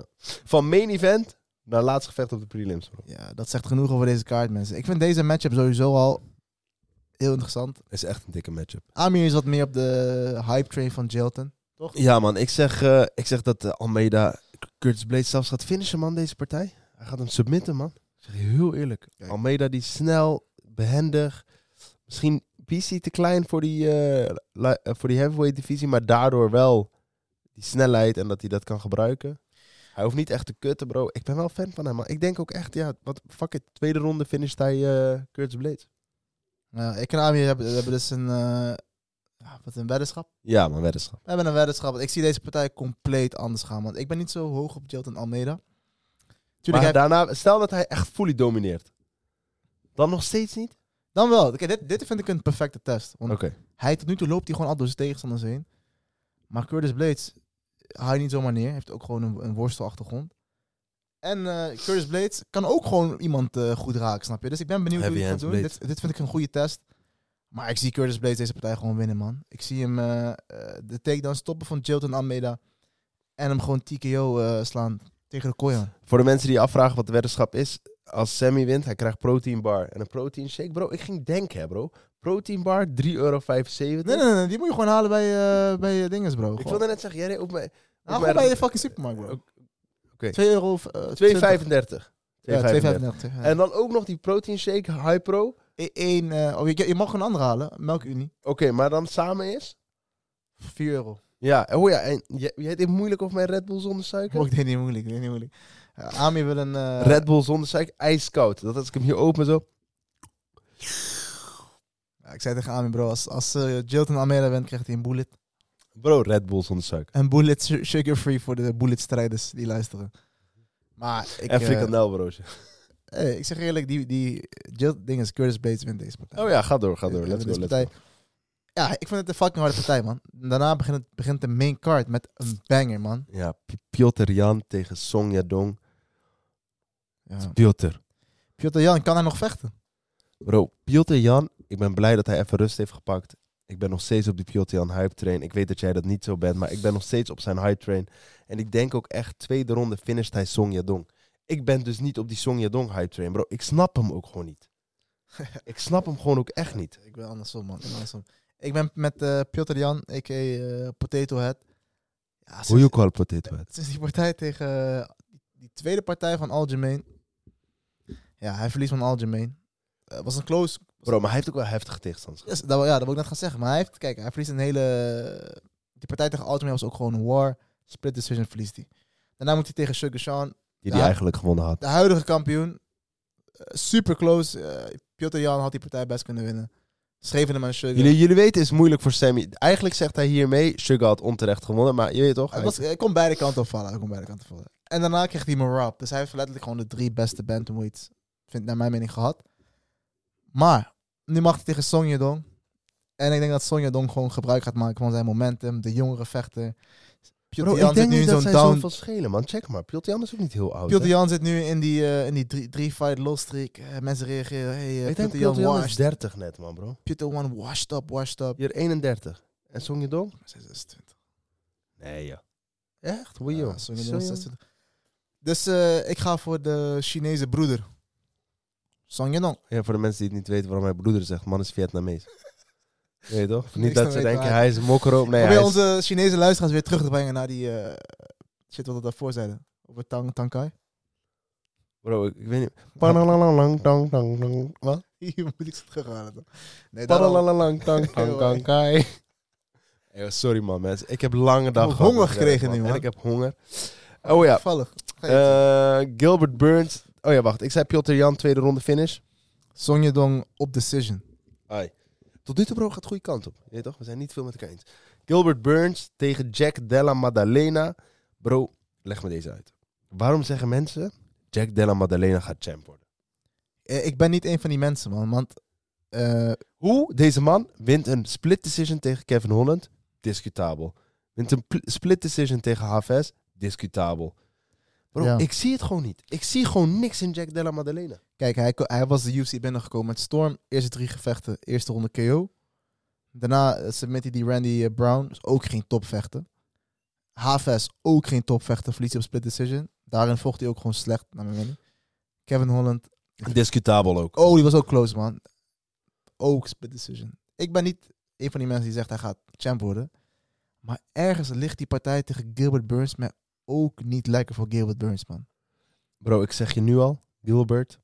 Van main event naar laatste gevecht op de prelims, bro. Ja, dat zegt genoeg over deze kaart, mensen. Ik vind deze matchup sowieso al heel interessant. Is echt een dikke matchup. Amir is wat meer op de hype train van Chilton. Toch? Ja, man. Ik zeg, uh, ik zeg dat uh, Almeida Curtis Blades zelfs gaat finishen, man, deze partij. Hij gaat hem submitten, man. Ik zeg je heel eerlijk. Kijk. Almeida die snel, behendig. Misschien P C te klein voor die, uh, li- uh, voor die heavyweight divisie, maar daardoor wel die snelheid en dat hij dat kan gebruiken. Hij hoeft niet echt te kutten, bro. Ik ben wel fan van hem, man. Ik denk ook echt, ja, wat fuck it. Tweede ronde finisht hij uh, Curtis Blades. Ja, ik en Amir hebben, hebben dus een, uh, ja, wat een weddenschap. Ja, man, weddenschap. We hebben een weddenschap. Ik zie deze partij compleet anders gaan. Want ik ben niet zo hoog op Chilton Almeida. Tuurlijk, Maar hij- daarna, stel dat hij echt fully domineert. Dan nog steeds niet? dan wel. Kijk, dit, dit vind ik een perfecte test. Want Oké. hij tot nu toe loopt hij gewoon al door zijn tegenstanders heen. Maar Curtis Blades haal je niet zomaar neer. Hij heeft ook gewoon een, een worstelachtergrond. En uh, Curtis Blades kan ook gewoon iemand uh, goed raken, snap je? Dus ik ben benieuwd Heavy hoe hij het gaat hands doen. Dit, dit vind ik een goede test. Maar ik zie Curtis Blades deze partij gewoon winnen, man. Ik zie hem uh, uh, de takedown stoppen van Chilton Almeida. En hem gewoon T K O uh, slaan tegen de kooi aan. Voor de mensen die afvragen wat de weddenschap is. Als Sammy wint, hij krijgt protein bar en een protein shake. Bro, ik ging denken, hè, bro. Protein bar, drie euro vijfenzeventig. Nee, nee, nee. Die moet je gewoon halen bij, uh, bij uh, dinges, bro. Ik Gewoon. wilde net zeggen, jij reed op mij. Ah, op gewoon mij- bij je fucking supermarkt, bro. Oké. twee euro... Uh, twee vijfendertig. Ja, twee vijfendertig. En dan ook nog die protein shake, High Pro. Oké, Eén, uh, oh, je, je mag een andere halen. Melkunie. maar dan samen is? vier euro. Ja, oh ja, en jij, jij deed moeilijk over mijn Red Bull zonder suiker? Oh, ik deed niet moeilijk, ik deed niet moeilijk. Uh, Amir wil een... Uh, Red Bull zonder suiker, ijskoud. Dat als ik hem hier open zo. Ja, ik zei tegen Amir, bro, als, als uh, Chilton Almeida wint, krijgt hij een bullet. Bro, Red Bull zonder suiker. Een bullet su- sugar-free voor de bullet-strijders die luisteren. Maar ik... En uh, frikandel, broodje. hey, ik zeg eerlijk, die, die Jill, ding is Curtis Blades wint deze partij. Oh ja, ga door, ga door. Ja, Let's go, deze let's partij. go. Ja, ik vind het een fucking harde partij, man. Daarna begint, het, begint de main card met een banger, man. Ja, P- Piotr Jan tegen Song Yadong. Ja. Piotr. Piotr Jan, kan hij nog vechten? Bro, Piotr Jan, ik ben blij dat hij even rust heeft gepakt. Ik ben nog steeds op die Piotr Jan hype train. Ik weet dat jij dat niet zo bent, maar ik ben nog steeds op zijn hype train. En ik denk ook echt, tweede ronde finisht hij Song Yadong. Ik ben dus niet op die Song Yadong hype train, bro. Ik snap hem ook gewoon niet. Ik snap hem gewoon ook echt niet. Ik ben andersom, man. Ik ben, andersom. Ik ben met uh, Piotr Jan, a k a. Uh, Potato Head. Ja, Hoe sinds, je call potato head? sinds die partij tegen... Uh, die tweede partij van Aljamain. Ja, hij verliest van Aljamain. Het uh, was een close... Bro, maar hij heeft ook wel heftige tegenstanders. Yes, dat, ja, dat wil ik net gaan zeggen. Maar hij heeft... Kijk, hij verliest een hele... Die partij tegen Aljamain was ook gewoon een war. Split decision verliest hij. Daarna moet hij tegen Sugar Sean. Die hij Ja. eigenlijk gewonnen had. De huidige kampioen. Uh, super close. Uh, Piotr Jan had die partij best kunnen winnen. Schreven hem aan Sugar. Jullie, jullie weten, het is moeilijk voor Sammy. Eigenlijk zegt hij hiermee, Sugar had onterecht gewonnen. Maar je weet toch? Het, was, het kon beide kanten opvallen. Het kon beide kanten opvallen. En daarna kreeg hij Marab. Dus hij heeft letterlijk gewoon de drie beste bantamweights, vind naar mijn mening, gehad. Maar, nu mag hij tegen Song Yadong. En ik denk dat Song Yadong gewoon gebruik gaat maken van zijn momentum. De jongere vechter. Piotr Bro, Jan ik denk zit nu niet in dat zo'n zij down... zoveel schelen, man. Check maar. Piotr Jan is ook niet heel oud. Piotr hè? Jan zit nu in die, uh, in die drie, drie fight loss streak. Uh, mensen reageren. Hey, uh, Ik denk Piotr Jan Piotr Jan is washed. dertig net, man, bro. Piotr Jan washed up, washed up. Hier eenendertig. En Song Yadong? zesentwintig. Nee, ja. Echt? Hoe Ja, joh? Song Zo Yadong jong? zesentwintig. Dus uh, ik ga voor de Chinese broeder. Song Yadong. Ja, voor de mensen die het niet weten waarom hij broeder zegt, man is Vietnamees. Weet je toch? Niet Niks dat te ze weten denken, waar. hij is een mokkero. Nee, Probeer hij is... onze Chinese luisteraars weer terug te brengen naar die uh, shit wat we daarvoor zeiden. Over Tang Tangkai. Bro, ik, ik weet niet. Paralalang, tang, tang, tang. Wat? Hier moet ik ze terughalen dan. Nee, daarom. Paralalang, tang, tang, tang, kai. Hey, sorry man, mensen. Ik heb een lange dag Ik heb gehad honger op werk, gekregen nu, man. En ik heb honger. Oh ja. Toevallig. Ga je Uh, Gilbert Burns Oh ja, wacht. Ik zei Piotr Jan, tweede ronde finish. Song Yadong op decision. Ai. Tot nu toe, bro, gaat de goede kant op. Je weet toch? We zijn niet veel met elkaar eens. Gilbert Burns tegen Jack Della Maddalena. Bro, leg me deze uit. Waarom zeggen mensen Jack Della Maddalena gaat champ worden? Eh, Ik ben niet een van die mensen, man. Want eh, Hoe? Deze man wint een split decision tegen Kevin Holland. Discutabel. Wint een pl- split decision tegen Hafez. Discutabel. Bro, Ja. ik zie het gewoon niet. Ik zie gewoon niks in Jack Della Maddalena. kijk, hij, ko- hij was de U F C binnengekomen met Storm. Eerste drie gevechten, eerste ronde K O. Daarna eh, submit hij die Randy eh, Brown. Is ook geen topvechter. Hafez, ook geen topvechter. Verliest hij op split decision. Daarin vocht hij ook gewoon slecht, naar mijn mening. Kevin Holland. Discutabel ook. Oh, die was ook close, man. Ook split decision. Ik ben niet een van die mensen die zegt hij gaat champ worden. Maar ergens ligt die partij tegen Gilbert Burns me ook niet lekker voor Gilbert Burns, man. Bro, ik zeg je nu al. Gilbert.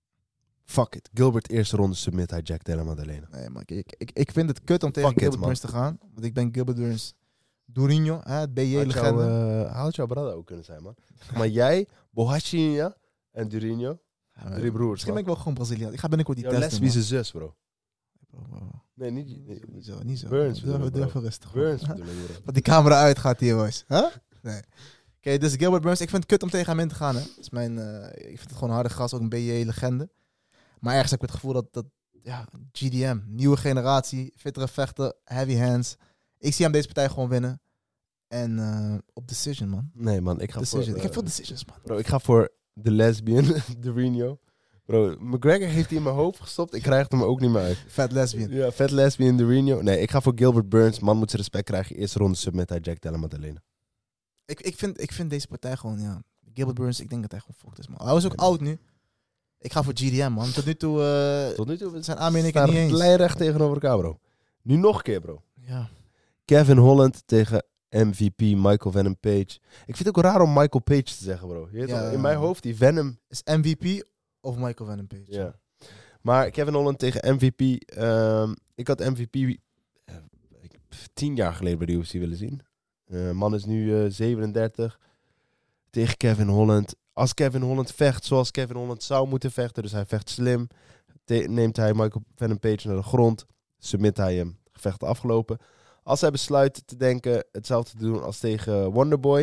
Fuck it. Gilbert eerste ronde submit hij Jack Della Maddalena. Nee, man. Ik, ik, ik vind het kut om tegen Fuck it, Gilbert man. Burns te gaan. Want ik ben Gilbert Burns Dourinho, hè, het B J-legende. Hij had jouw brother ook kunnen zijn, man. Maar jij, Bohachinha en Durinho. Drie broers, Misschien ben man. ik wel gewoon Braziliaan. Ik ga binnenkort die Jouw test doen, lesbische zus, bro. man. Bro, bro. Nee, niet... Nee, Niet zo, niet zo. Burns Doe bedoel even- ik, doe bro. even rustig. Burns man. bedoel ik, bro. Dat die camera uitgaat hier, boys. Huh? Nee. Oké, dus Gilbert Burns. Ik vind het kut om tegen hem in te gaan. Hè. Dat is mijn, eh, ik vind het gewoon een harde gast. Ook een B J-legende. Maar ergens heb ik het gevoel dat... dat ja, G D M. Nieuwe generatie. Fittere vechter. Heavy hands. Ik zie hem deze partij gewoon winnen. En eh, op decision, man. Nee, man. Ik ga Decision. voor... ik heb eh, veel decisions, man. Bro, ik ga voor de lesbian, Durinho. Bro, McGregor heeft die in mijn hoofd gestopt. Ik krijg hem ook niet meer uit. Fat lesbian. Ja, vet lesbian, Durinho. Nee, ik ga voor Gilbert Burns. Man moet zijn respect krijgen. Eerste ronde submit hij Jack Della Maddalena. Ik, ik, vind, ik vind deze partij gewoon, ja... Gilbert Burns, ik denk dat hij gewoon fucked is, man. Hij was ook oud nu. Ik ga voor G D M, man. Tot nu toe... eh, Tot nu toe zijn aanmerkingen staan niet eens. lijnrecht tegenover elkaar, bro. Nu nog een keer, bro. Ja. Kevin Holland tegen M V P Michael Venom Page. Ik vind het ook raar om Michael Page te zeggen, bro. Je weet Ja, toch, ja, in mijn ja. hoofd, die Venom. Is M V P of Michael Venom Page? Ja. Maar Kevin Holland tegen M V P. ehm, ik had M V P eh, ik- tien jaar geleden bij de U F C willen zien. Eh, man is nu eh, zevenendertig. Tegen Kevin Holland. Als Kevin Holland vecht zoals Kevin Holland zou moeten vechten, dus hij vecht slim, te- neemt hij Michael Venom Page naar de grond, submit hij hem, gevecht afgelopen. Als hij besluit te denken hetzelfde te doen als tegen Wonderboy,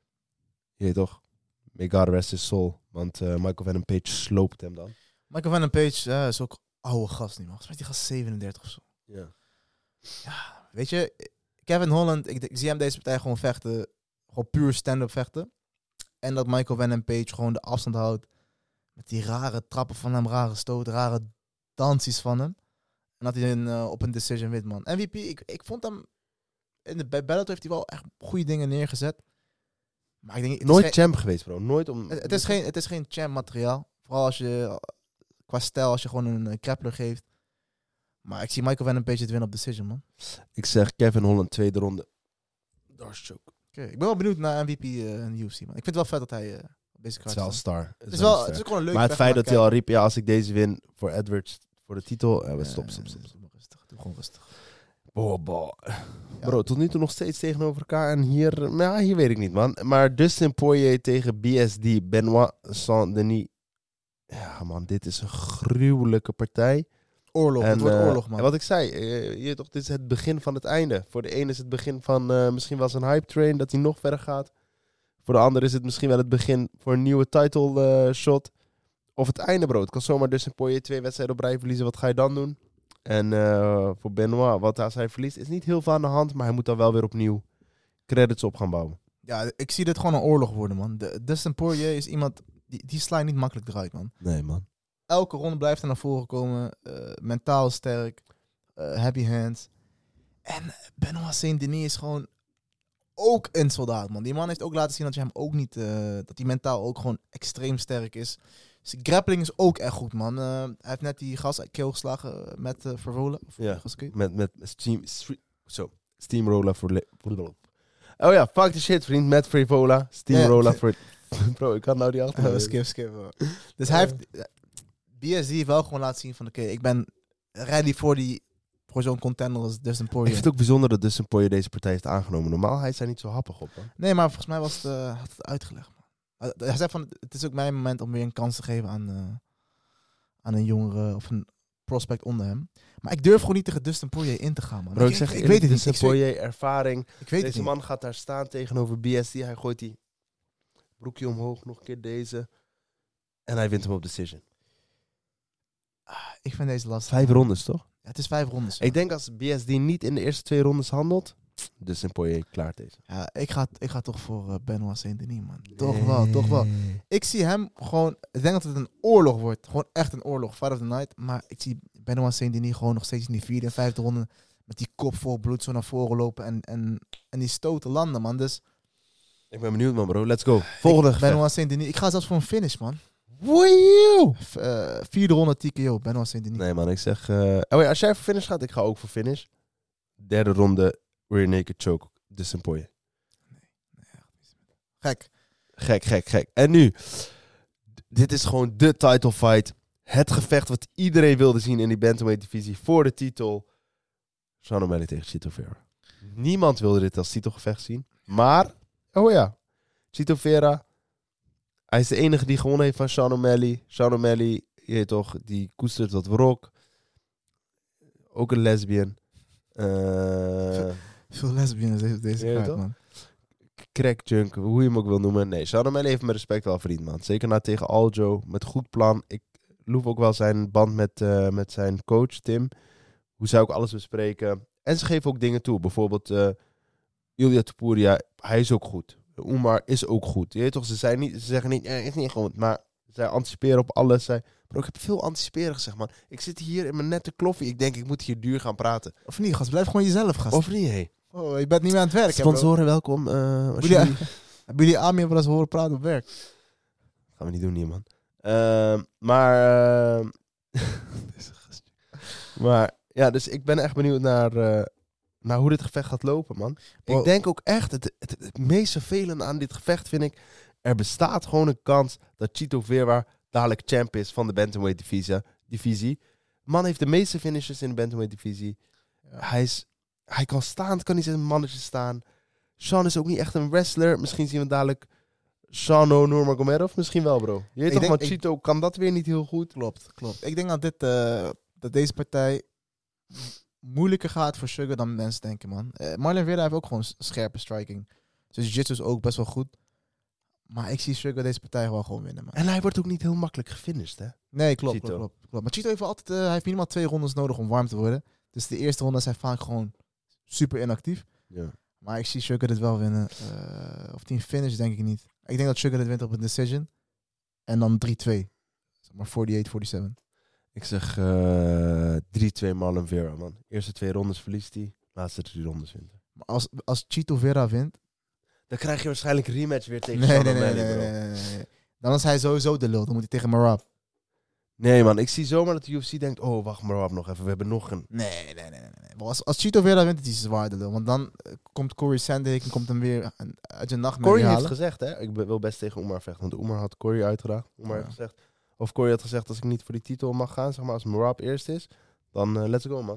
je weet toch, may God rest his soul, want eh, Michael Venom Page sloopt hem dan. Michael Venom Page ja, is ook oude gast nu, man. Volgens mij is die gast zevenendertig of zo. Ja. Weet je, Kevin Holland, ik, ik zie hem deze partij gewoon vechten. Gewoon puur stand-up vechten. En dat Michael Venom Page gewoon de afstand houdt. Met die rare trappen van hem, rare stoten, rare dansies van hem. En dat hij een, uh, op een decision wint, man. M V P, ik, ik vond hem... In de, bij Bellator heeft hij wel echt goede dingen neergezet. Maar ik denk... Het is Nooit geen- champ geweest, bro. Nooit om... Het, het is geen, het is geen champ materiaal. Vooral als je, qua stijl, als je gewoon een, een grappler geeft. Maar ik zie Michael Venom Page het winnen op decision, man. Ik zeg Kevin Holland, tweede ronde. Dorschoke. Oké, ik ben wel benieuwd naar M V P uh, in de U F C, man. Ik vind het wel vet dat hij uh, op deze Het kaart is wel een staat. star. Het is wel, het is ook gewoon een leuke Maar het vechter feit om dat hij naar al te riep, ja, als ik deze win voor Edwards, voor de titel, eh, kijken. stop, Ja, stop, ja, stop. ja, Doe maar rustig. Doe gewoon rustig. Boah, boah. Bro, tot nu toe nog steeds tegenover elkaar. En hier, nou, ja, hier weet ik niet, man. Maar Dustin Poirier tegen B S D, Benoit Saint-Denis. Ja, man, dit is een gruwelijke partij. Oorlog, het wordt eh, oorlog, man. en wat ik zei, eh, je, toch, dit is het begin van het einde. Voor de ene is het begin van eh, misschien wel zijn hype train, dat hij nog verder gaat. Voor de ander is het misschien wel het begin voor een nieuwe title eh, shot. Of het einde, bro. Het kan zomaar Dustin Poirier twee wedstrijden op rij verliezen. Wat ga je dan doen? En uh, voor Benoit, wat als hij verliest, is niet heel veel aan de hand. Maar hij moet dan wel weer opnieuw credits op gaan bouwen. Ja, ik zie dit gewoon een oorlog worden, man. De, Dustin Poirier is iemand, die, die slaat niet makkelijk eruit, man. Nee, man. Elke ronde blijft er naar voren komen. Uh, mentaal sterk. Uh, happy hands. En Benoit Saint-Denis is gewoon ook een soldaat, man. Die man heeft ook laten zien dat je hem ook niet... Uh, dat hij mentaal ook gewoon extreem sterk is. Zijn grappling is ook echt goed, man. Uh, hij heeft net die gas uit keel geslagen met uh, Frevola. Of Ja, gas, okay. met, met steam, stre- zo, Steamroller voor... Le- oh ja, fuck the shit, vriend. Met Frevola. Steamroller Ja. voor... Bro, ik kan nou die altijd... Uh, skip, skip. Uh. Dus hij heeft... B S D heeft wel gewoon laten zien van... Oké, okay, ik ben ready voor die... Voor zo'n contender als Dustin Poirier. Ik vind het ook bijzonder dat Dustin Poirier deze partij heeft aangenomen. Normaal, hij is daar niet zo happig op, man. Nee, maar volgens mij was het, uh, had het uitgelegd, man. Uh, hij zei van, het is ook mijn moment om weer een kans te geven aan, uh, aan een jongere of een prospect onder hem. Maar ik durf gewoon niet tegen Dustin Poirier in te gaan, man. Bro, ik, ik, zeg, ik, ik weet het niet. Dustin Ik, zeg- Poirier, ervaring. ik weet het Deze niet. man gaat daar staan tegenover B S D. Hij gooit die broekje omhoog, nog een keer deze. En hij wint hem op decision. Ik vind deze lastig. Vijf rondes, toch? Ja, het is vijf rondes. Ik denk als B S D niet in de eerste twee rondes handelt, Dustin Poirier klaart deze. Ja, ik ga, ik ga toch voor uh, Benoit Saint-Denis, man. Toch wel, toch wel. Ik zie hem gewoon... Ik denk dat het een oorlog wordt. Gewoon echt een oorlog. Fight of the night. Maar ik zie Benoit Saint-Denis gewoon nog steeds in die vierde en vijfde ronde met die kop vol bloed zo naar voren lopen en, en, en die stoten landen, man. Dus Ik ben benieuwd, man, bro. Let's go. Volgende ik, gevecht. Benoit Saint-Denis. Ik ga zelfs voor een finish, man. Woejoe! F- uh, vierde ronde T K O. Benoit Saint-Denis. Nee, man. Ik zeg... Uh... Oh ja, als jij voor finish gaat, ik ga ook voor finish. Derde ronde, rear naked choke. Dustin Poirier. Gek. Gek, gek, gek. En nu, d- dit is gewoon de title fight. Het gevecht wat iedereen wilde zien in die bantamweight divisie voor de titel. Sean O'Malley tegen Chito Vera. Niemand wilde dit als titelgevecht zien. Maar, oh ja, Chito Vera, hij is de enige die gewonnen heeft van Sean O'Malley. Sean O'Malley, je weet toch, die koestert wat wrok. Ook een lesbian. Eh... Veel lesbiennes deze, deze Ja, kaart, toch? man. crackjunk, hoe je hem ook wil noemen. Nee, Sean O'Malley heeft mijn respect wel verdiend, man. Zeker na tegen Aljo, met goed plan. Ik loef ook wel zijn band met, uh, met zijn coach, Tim. Hoe zij ook alles bespreken. En ze geven ook dingen toe. Bijvoorbeeld uh, Ilia Topuria, hij is ook goed. Umar is ook goed. Je weet toch, ze, zijn niet, ze zeggen niet, eh, is niet goed. Maar zij anticiperen op alles. Zij, bro, ik heb veel anticiperen gezegd, man. Ik zit hier in mijn nette kloffie. Ik denk, ik moet hier duur gaan praten. Of niet, gast. Blijf gewoon jezelf, gast. Of niet, hé. Oh, je bent niet meer aan het werk, hè, bro. Sponsoren, welkom. Uh, als Jullie- jullie... Hebben jullie Amir wel eens horen praten op werk? Gaan we niet doen hier, man. Uh, maar... Uh, Deze gastje. maar ja, dus ik ben echt benieuwd naar, uh, naar hoe dit gevecht gaat lopen, man. Bro. Ik denk ook echt, het, het, het meest vervelende aan dit gevecht vind ik... Er bestaat gewoon een kans dat Chito Vera dadelijk champ is van de bantamweight divisie. divisie. Man heeft de meeste finishes in de bantamweight divisie. Ja. Hij, is, hij kan staan, kan niet zijn mannetje staan. Sean is ook niet echt een wrestler. Misschien zien we dadelijk Shano Nurmagomedov. Misschien wel, bro. Je weet Ik toch, denk- maar ik- Chito kan dat weer niet heel goed. Klopt, klopt. Ik denk dat, dit, uh, dat deze partij moeilijker gaat voor Sugar dan mensen denken, man. Uh, Marlon Vera heeft ook gewoon s- scherpe striking. Dus jiu-jitsu is ook best wel goed. Maar ik zie Sugar deze partij wel gewoon winnen, man. En hij wordt ook niet heel makkelijk gefinished, hè? Nee, klopt, Chito. klopt, klopt, klopt. Maar Chito heeft wel altijd, uh, hij heeft minimaal twee rondes nodig om warm te worden. Dus de eerste ronde is hij vaak gewoon super inactief. Ja. Maar ik zie Sugar dit wel winnen. Uh, of die een finish, denk ik niet. Ik denk dat Sugar dit wint op een decision. En dan drie twee. Zeg maar achtenzestig zevenenveertig. Ik zeg uh, drie twee Marlon Vera, man. Eerste twee rondes verliest hij. Laatste drie rondes wint hij. Maar als, als Chito Vera wint... Dan krijg je waarschijnlijk een rematch weer tegen Nee, Sean nee, nee, O'Malley, nee, bro. nee, nee, nee. Dan is hij sowieso de lul. Dan moet hij tegen Marab. Nee, man. Ik zie zomaar dat de U F C denkt... Oh, wacht maar, wacht nog even. We hebben nog een... Nee, nee, nee, nee. nee. Maar als, als Chito Vera wint, is hij zwaar de lul. Want dan uh, komt Corey Sandhagen komt hem weer aan- uit zijn nachtmerrie Corey heeft halen. gezegd, hè? Ik be- wil best tegen Umar vechten. Want Umar had Corey uitgedaagd. Umar Ja. heeft gezegd... Of Corey had gezegd, als ik niet voor die titel mag gaan, zeg maar, als Marab eerst is, dan uh, let's go, man.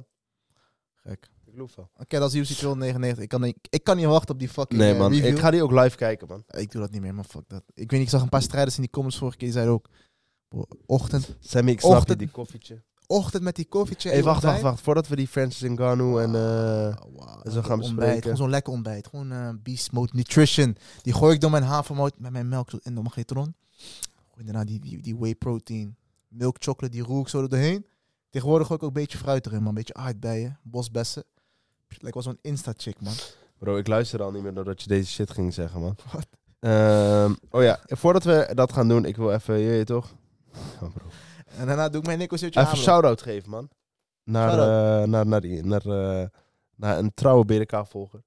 Gek. Ik geloof wel. Oké, okay, dat is U F C tweehonderdnegenennegentig. Ik kan, niet, ik kan niet wachten op die fucking Nee, uh, man. review. Ik ga die ook live kijken, man. Ik doe dat niet meer, man. Fuck dat. Ik weet niet, ik zag een paar strijders in die comments vorige keer. Die zeiden ook... bro, Ochtend, Sammy, ik snap je, Ochtend- die koffietje. ochtend met die koffietje. Hey, en wacht, wacht, ontbijt. wacht. Voordat we die Francis Ngannou en... Uh, Wow, wow. en zo gaan Ontbijt, bespreken. Gewoon zo'n lekker ontbijt. Gewoon uh, Beast Mode Nutrition. Die gooi ik door mijn havermout met mijn melk in de magnetron. Gooi daarna die, die, die whey protein. Milk chocolate, die roer ik zo er doorheen. Tegenwoordig gooi ik ook een beetje fruit erin, man. Een beetje aardbeien, bosbessen. Lijkt wel zo'n Insta-chick, man. Bro, ik luister al niet meer doordat je deze shit ging zeggen, man. Wat? Ehm, oh ja, voordat we dat gaan doen, ik wil even, je weet toch? Oh, bro. En daarna doe ik mijn Nico-zitje Even aan, een bro. shout-out geven, man. Naar, Shout-out. eh, naar, naar, die, naar, eh, naar een trouwe B D K-volger.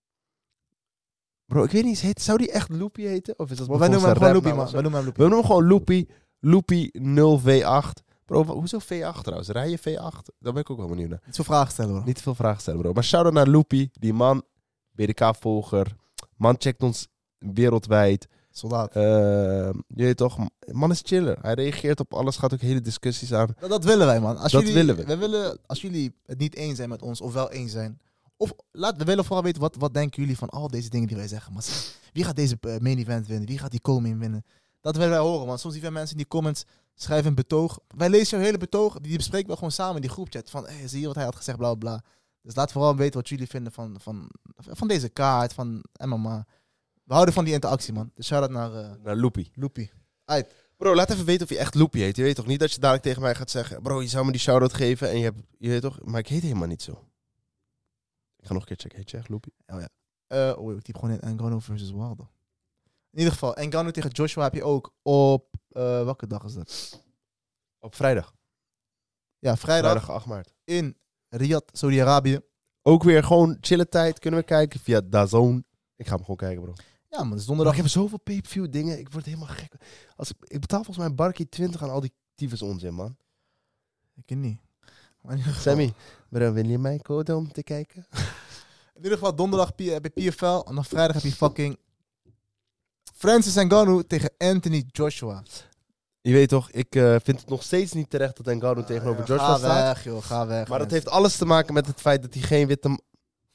Bro, ik weet niet, heet, zou die echt Loopy heten? Of is dat Maar wij noemen hem gewoon Loopy, man. We Wij noemen hem Loopy. noemen hem gewoon Loopy. Loopy nul V acht. Bro, wa- hoezo V acht trouwens? Rij je V acht? Daar ben ik ook wel benieuwd naar. Niet zo vragen stellen, bro. Niet te veel vragen stellen, bro. Maar shout-out naar Loopy, die man, B D K-volger. Man checkt ons wereldwijd. Soldaat. Uh, je weet toch, man is chiller. Hij reageert op alles, gaat ook hele discussies aan. Dat, dat willen wij, man. Als Dat jullie, willen we. wij willen. Als jullie het niet eens zijn met ons, of wel eens zijn. Of laat, we willen vooral weten, wat, wat denken jullie van al deze dingen die wij zeggen. Maar wie gaat deze uh, main event winnen? Wie gaat die co-main winnen? Dat willen wij horen, man. Soms zien wij mensen in die comments schrijven een betoog. Wij lezen jouw hele betoog. Die bespreken we gewoon samen in die groepchat. Van, hey, zie je wat hij had gezegd, bla bla bla. Dus laat vooral weten wat jullie vinden van, van, van deze kaart, van M M A. We houden van die interactie, man. Dus shout-out naar uh, Naar Loopy. Loopy. Uit. Bro, laat even weten of je echt Loopy heet. Je weet toch niet dat je dadelijk tegen mij gaat zeggen... Bro, je zou me die shout-out geven en je hebt... Je weet toch... Maar ik heet helemaal niet zo. Ik ga nog een keer checken. Heet je echt Loopy? Oh ja. Uh, oh, ik typ gewoon in Ngannou versus Wilder. In ieder geval, Ngannou tegen Joshua heb je ook op... Uh, welke dag is dat? Op vrijdag. Ja, vrijdag, Vrijdag acht maart. in Riyadh, Saudi-Arabië. Ook weer gewoon chillen tijd. Kunnen we kijken via DAZN. Ik ga hem gewoon kijken, bro. Ja, man, het is Maar donderdag. ik heb zoveel pay-per-view dingen. Ik word helemaal gek. Als ik, ik betaal volgens mij een barkie twintig aan al die tyfus onzin, man. Ik ken niet. Maar in ieder geval, Sammy, bro, wil je mijn code om te kijken? in ieder geval donderdag P- heb je P F L. En dan vrijdag heb je fucking... Francis Ngannou tegen Anthony Joshua. Je weet toch, ik uh, vind het nog steeds niet terecht dat Ngannou tegenover Ah, Joshua ga staat. weg, joh. Ga weg. Maar dat mensen. heeft alles te maken met het feit dat hij geen witte... m-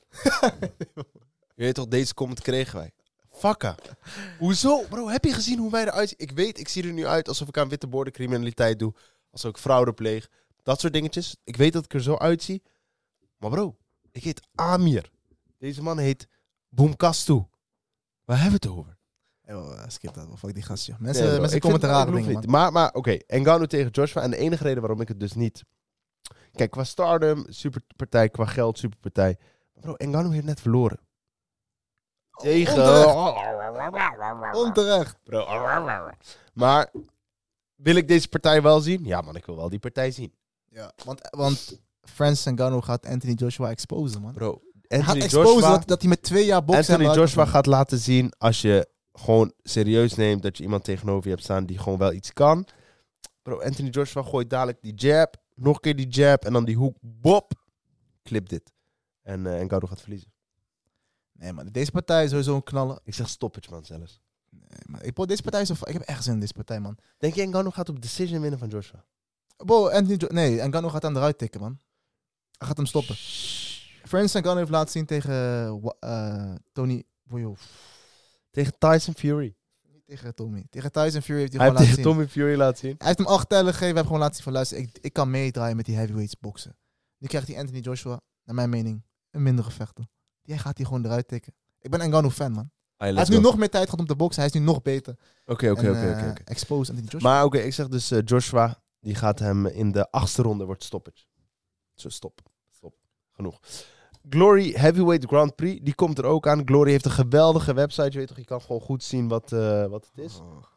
Je weet toch, deze comment kregen wij. Fakka. Hoezo? Bro, heb je gezien hoe wij eruit zien? Ik weet, ik zie er nu uit alsof ik aan witte borden criminaliteit doe. Alsof ik fraude pleeg. Dat soort dingetjes. Ik weet dat ik er zo uitzie. Maar bro, ik heet Amir. Deze man heet Boomkastu. Waar hebben we het over? Yo, uh, skip dat. Fuck die gast, joh. Mensen, Nee, bro, mensen ik komen vind te het- rare ik dingen, geloof man. niet. Maar, maar oké, okay. Ngannou tegen Joshua. En de enige reden waarom ik het dus niet... Kijk, qua stardom, superpartij. Qua geld, superpartij. Bro, Ngannou heeft net verloren. Tegen... Onterecht. Onterecht. Bro. Maar wil ik deze partij wel zien? Ja man, ik wil wel die partij zien. Ja, want, want Francis Ngannou gaat Anthony Joshua exposen, man. Bro, Hij gaat Anthony exposen Joshua, dat, dat hij met twee jaar boksen... Anthony hebben Joshua uitgevonden. gaat laten zien als je gewoon serieus neemt dat je iemand tegenover je hebt staan die gewoon wel iets kan. Bro, Anthony Joshua gooit dadelijk die jab, nog een keer die jab en dan die hoek, bop, clip dit. En uh, Ngannou gaat verliezen. Nee, man. Deze partij is sowieso een knallen. Ik zeg stoppage man zelfs. Nee, man. Ik, bro, deze partij is zo... Ik heb echt zin in deze partij, man. Denk je Ngannou gaat op decision winnen van Joshua? Bro, Anthony... Jo- nee, Ngannou gaat hem eruit tikken, man. Hij gaat hem stoppen. Francis Ngannou heeft laten zien tegen uh, Tony... Boyo. Tegen Tyson Fury. Niet tegen Tommy. Tegen Tyson Fury heeft hij, Hij gewoon heeft laten tegen zien. Tommy Fury laten zien. Hij heeft hem acht tellen gegeven. Hij heeft gewoon laten zien van... Luister, ik, ik kan meedraaien met die heavyweights boksen. Nu krijgt hij Anthony Joshua, naar mijn mening, een mindere vechter. Die gaat hij gewoon eruit tikken. Ik ben Ngannou fan, man. Alright, Hij heeft let's nu go. nog meer tijd gehad om te boksen. Hij is nu nog beter. Oké, oké, En, oké, eh, oké, oké. Expose Anthony Joshua. Maar oké, ik zeg dus uh, Joshua, die gaat hem in de achtste ronde wordt stoppage. Zo, stop. Stop. Genoeg. Glory Heavyweight Grand Prix, die komt er ook aan. Glory heeft een geweldige website, je weet toch, je kan gewoon goed zien wat, uh, wat het is. Oh.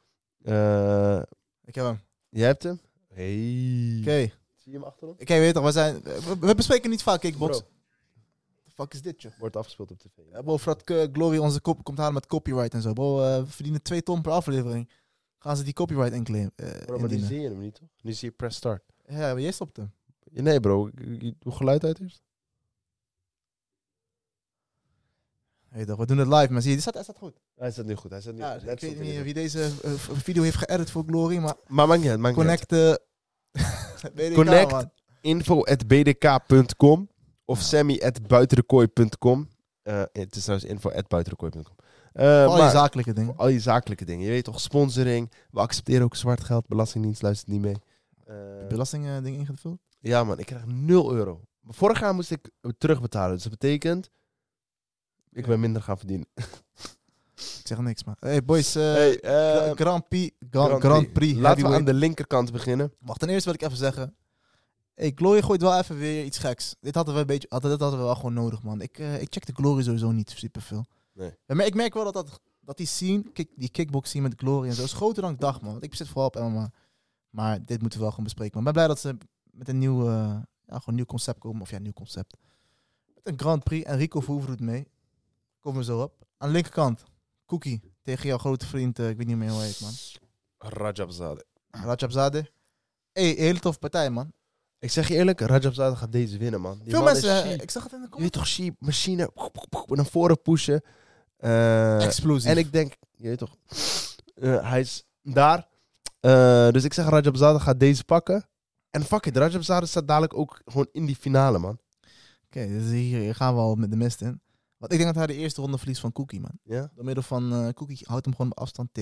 Uh, Ik heb hem. jij hebt hem? Hey. Oké. Zie je hem achterom? Oké, weet je toch, we zijn... We, we bespreken niet vaak kickboxen. Bro. The fuck is dit, joh? Wordt afgespeeld op tv. Ja, bro, voordat uh, Glory onze kop komt halen met copyright en zo. Bro, uh, we verdienen twee ton per aflevering. Gaan ze die copyright inclaimen? Uh, Bro, maar die indienen. zie je hem niet, toch? Nu zie je press start. Ja, maar jij stopt hem. Nee bro, ik- ik- doe geluid uit eerst. Weet je toch, we doen het live, maar zie je, die staat, hij staat goed. Hij staat nu goed, hij staat nu Ja, goed. ik Net weet stond niet hij wie deze uh, video heeft geëdit voor Glory, maar Maar maakt niet uit, maakt niet uit. connect... Uh, B D K, Connect. man. info at b d k punt com of Ja. sammy at buitendekooi punt com. Uh, het is trouwens info at buitendekooi punt com. Uh, Voor al die maar zakelijke dingen. al die zakelijke dingen. Je weet toch, sponsoring. We accepteren ook zwart geld. Belastingdienst luistert niet mee. Uh, Belasting dingen ingevuld? ja man, ik krijg nul euro. Maar vorig jaar moest ik het terugbetalen. Dus dat betekent, ik ben minder gaan verdienen. Ik zeg niks, man. Hey boys, uh, Hey, uh, Gra- Grand Prix, Grand, Grand Grand Prix. Prix Laten we heavyweight. aan de linkerkant beginnen. Wacht, ten eerste wil ik even zeggen. Hey, Glory gooit wel even weer iets geks. Dit hadden we een beetje, hadden, dit hadden we wel gewoon nodig, man. Ik, uh, ik check de Glory sowieso niet superveel. Nee. Maar ik merk wel dat, dat, dat die scene, kick, die kickbox scene met Glory en zo, is groter dan ik dacht, man. Want ik zit vooral op M M A. Maar dit moeten we wel gewoon bespreken, man. Ik ben blij dat ze met een nieuw, uh, ja, gewoon een nieuw concept komen. Of ja, een nieuw concept. Met een Grand Prix. En Rico Verhoeven doet mee. Komen we zo op. Aan de linkerkant, Cookie. Tegen jouw grote vriend, uh, ik weet niet meer hoe hij heet, man. Rajabzadeh. Rajabzadeh. Hey, een hele toffe partij, man. Ik zeg je eerlijk, Rajabzadeh gaat deze winnen, man. Die Veel man mensen, is uh, sheep. ik zag het in de Je weet comments. toch, sheep, machine, naar voren pushen. Uh, Explosief. en ik denk, je weet toch, uh, hij is daar. Uh, dus ik zeg, Rajabzadeh gaat deze pakken. En fuck it, Rajabzadeh staat dadelijk ook gewoon in die finale, man. Oké, okay, dus hier, hier gaan we al met de mist in. Want ik denk dat hij de eerste ronde verliest van Cookie, man. Ja? Door middel van uh, Cookie houdt hem gewoon op afstand tik.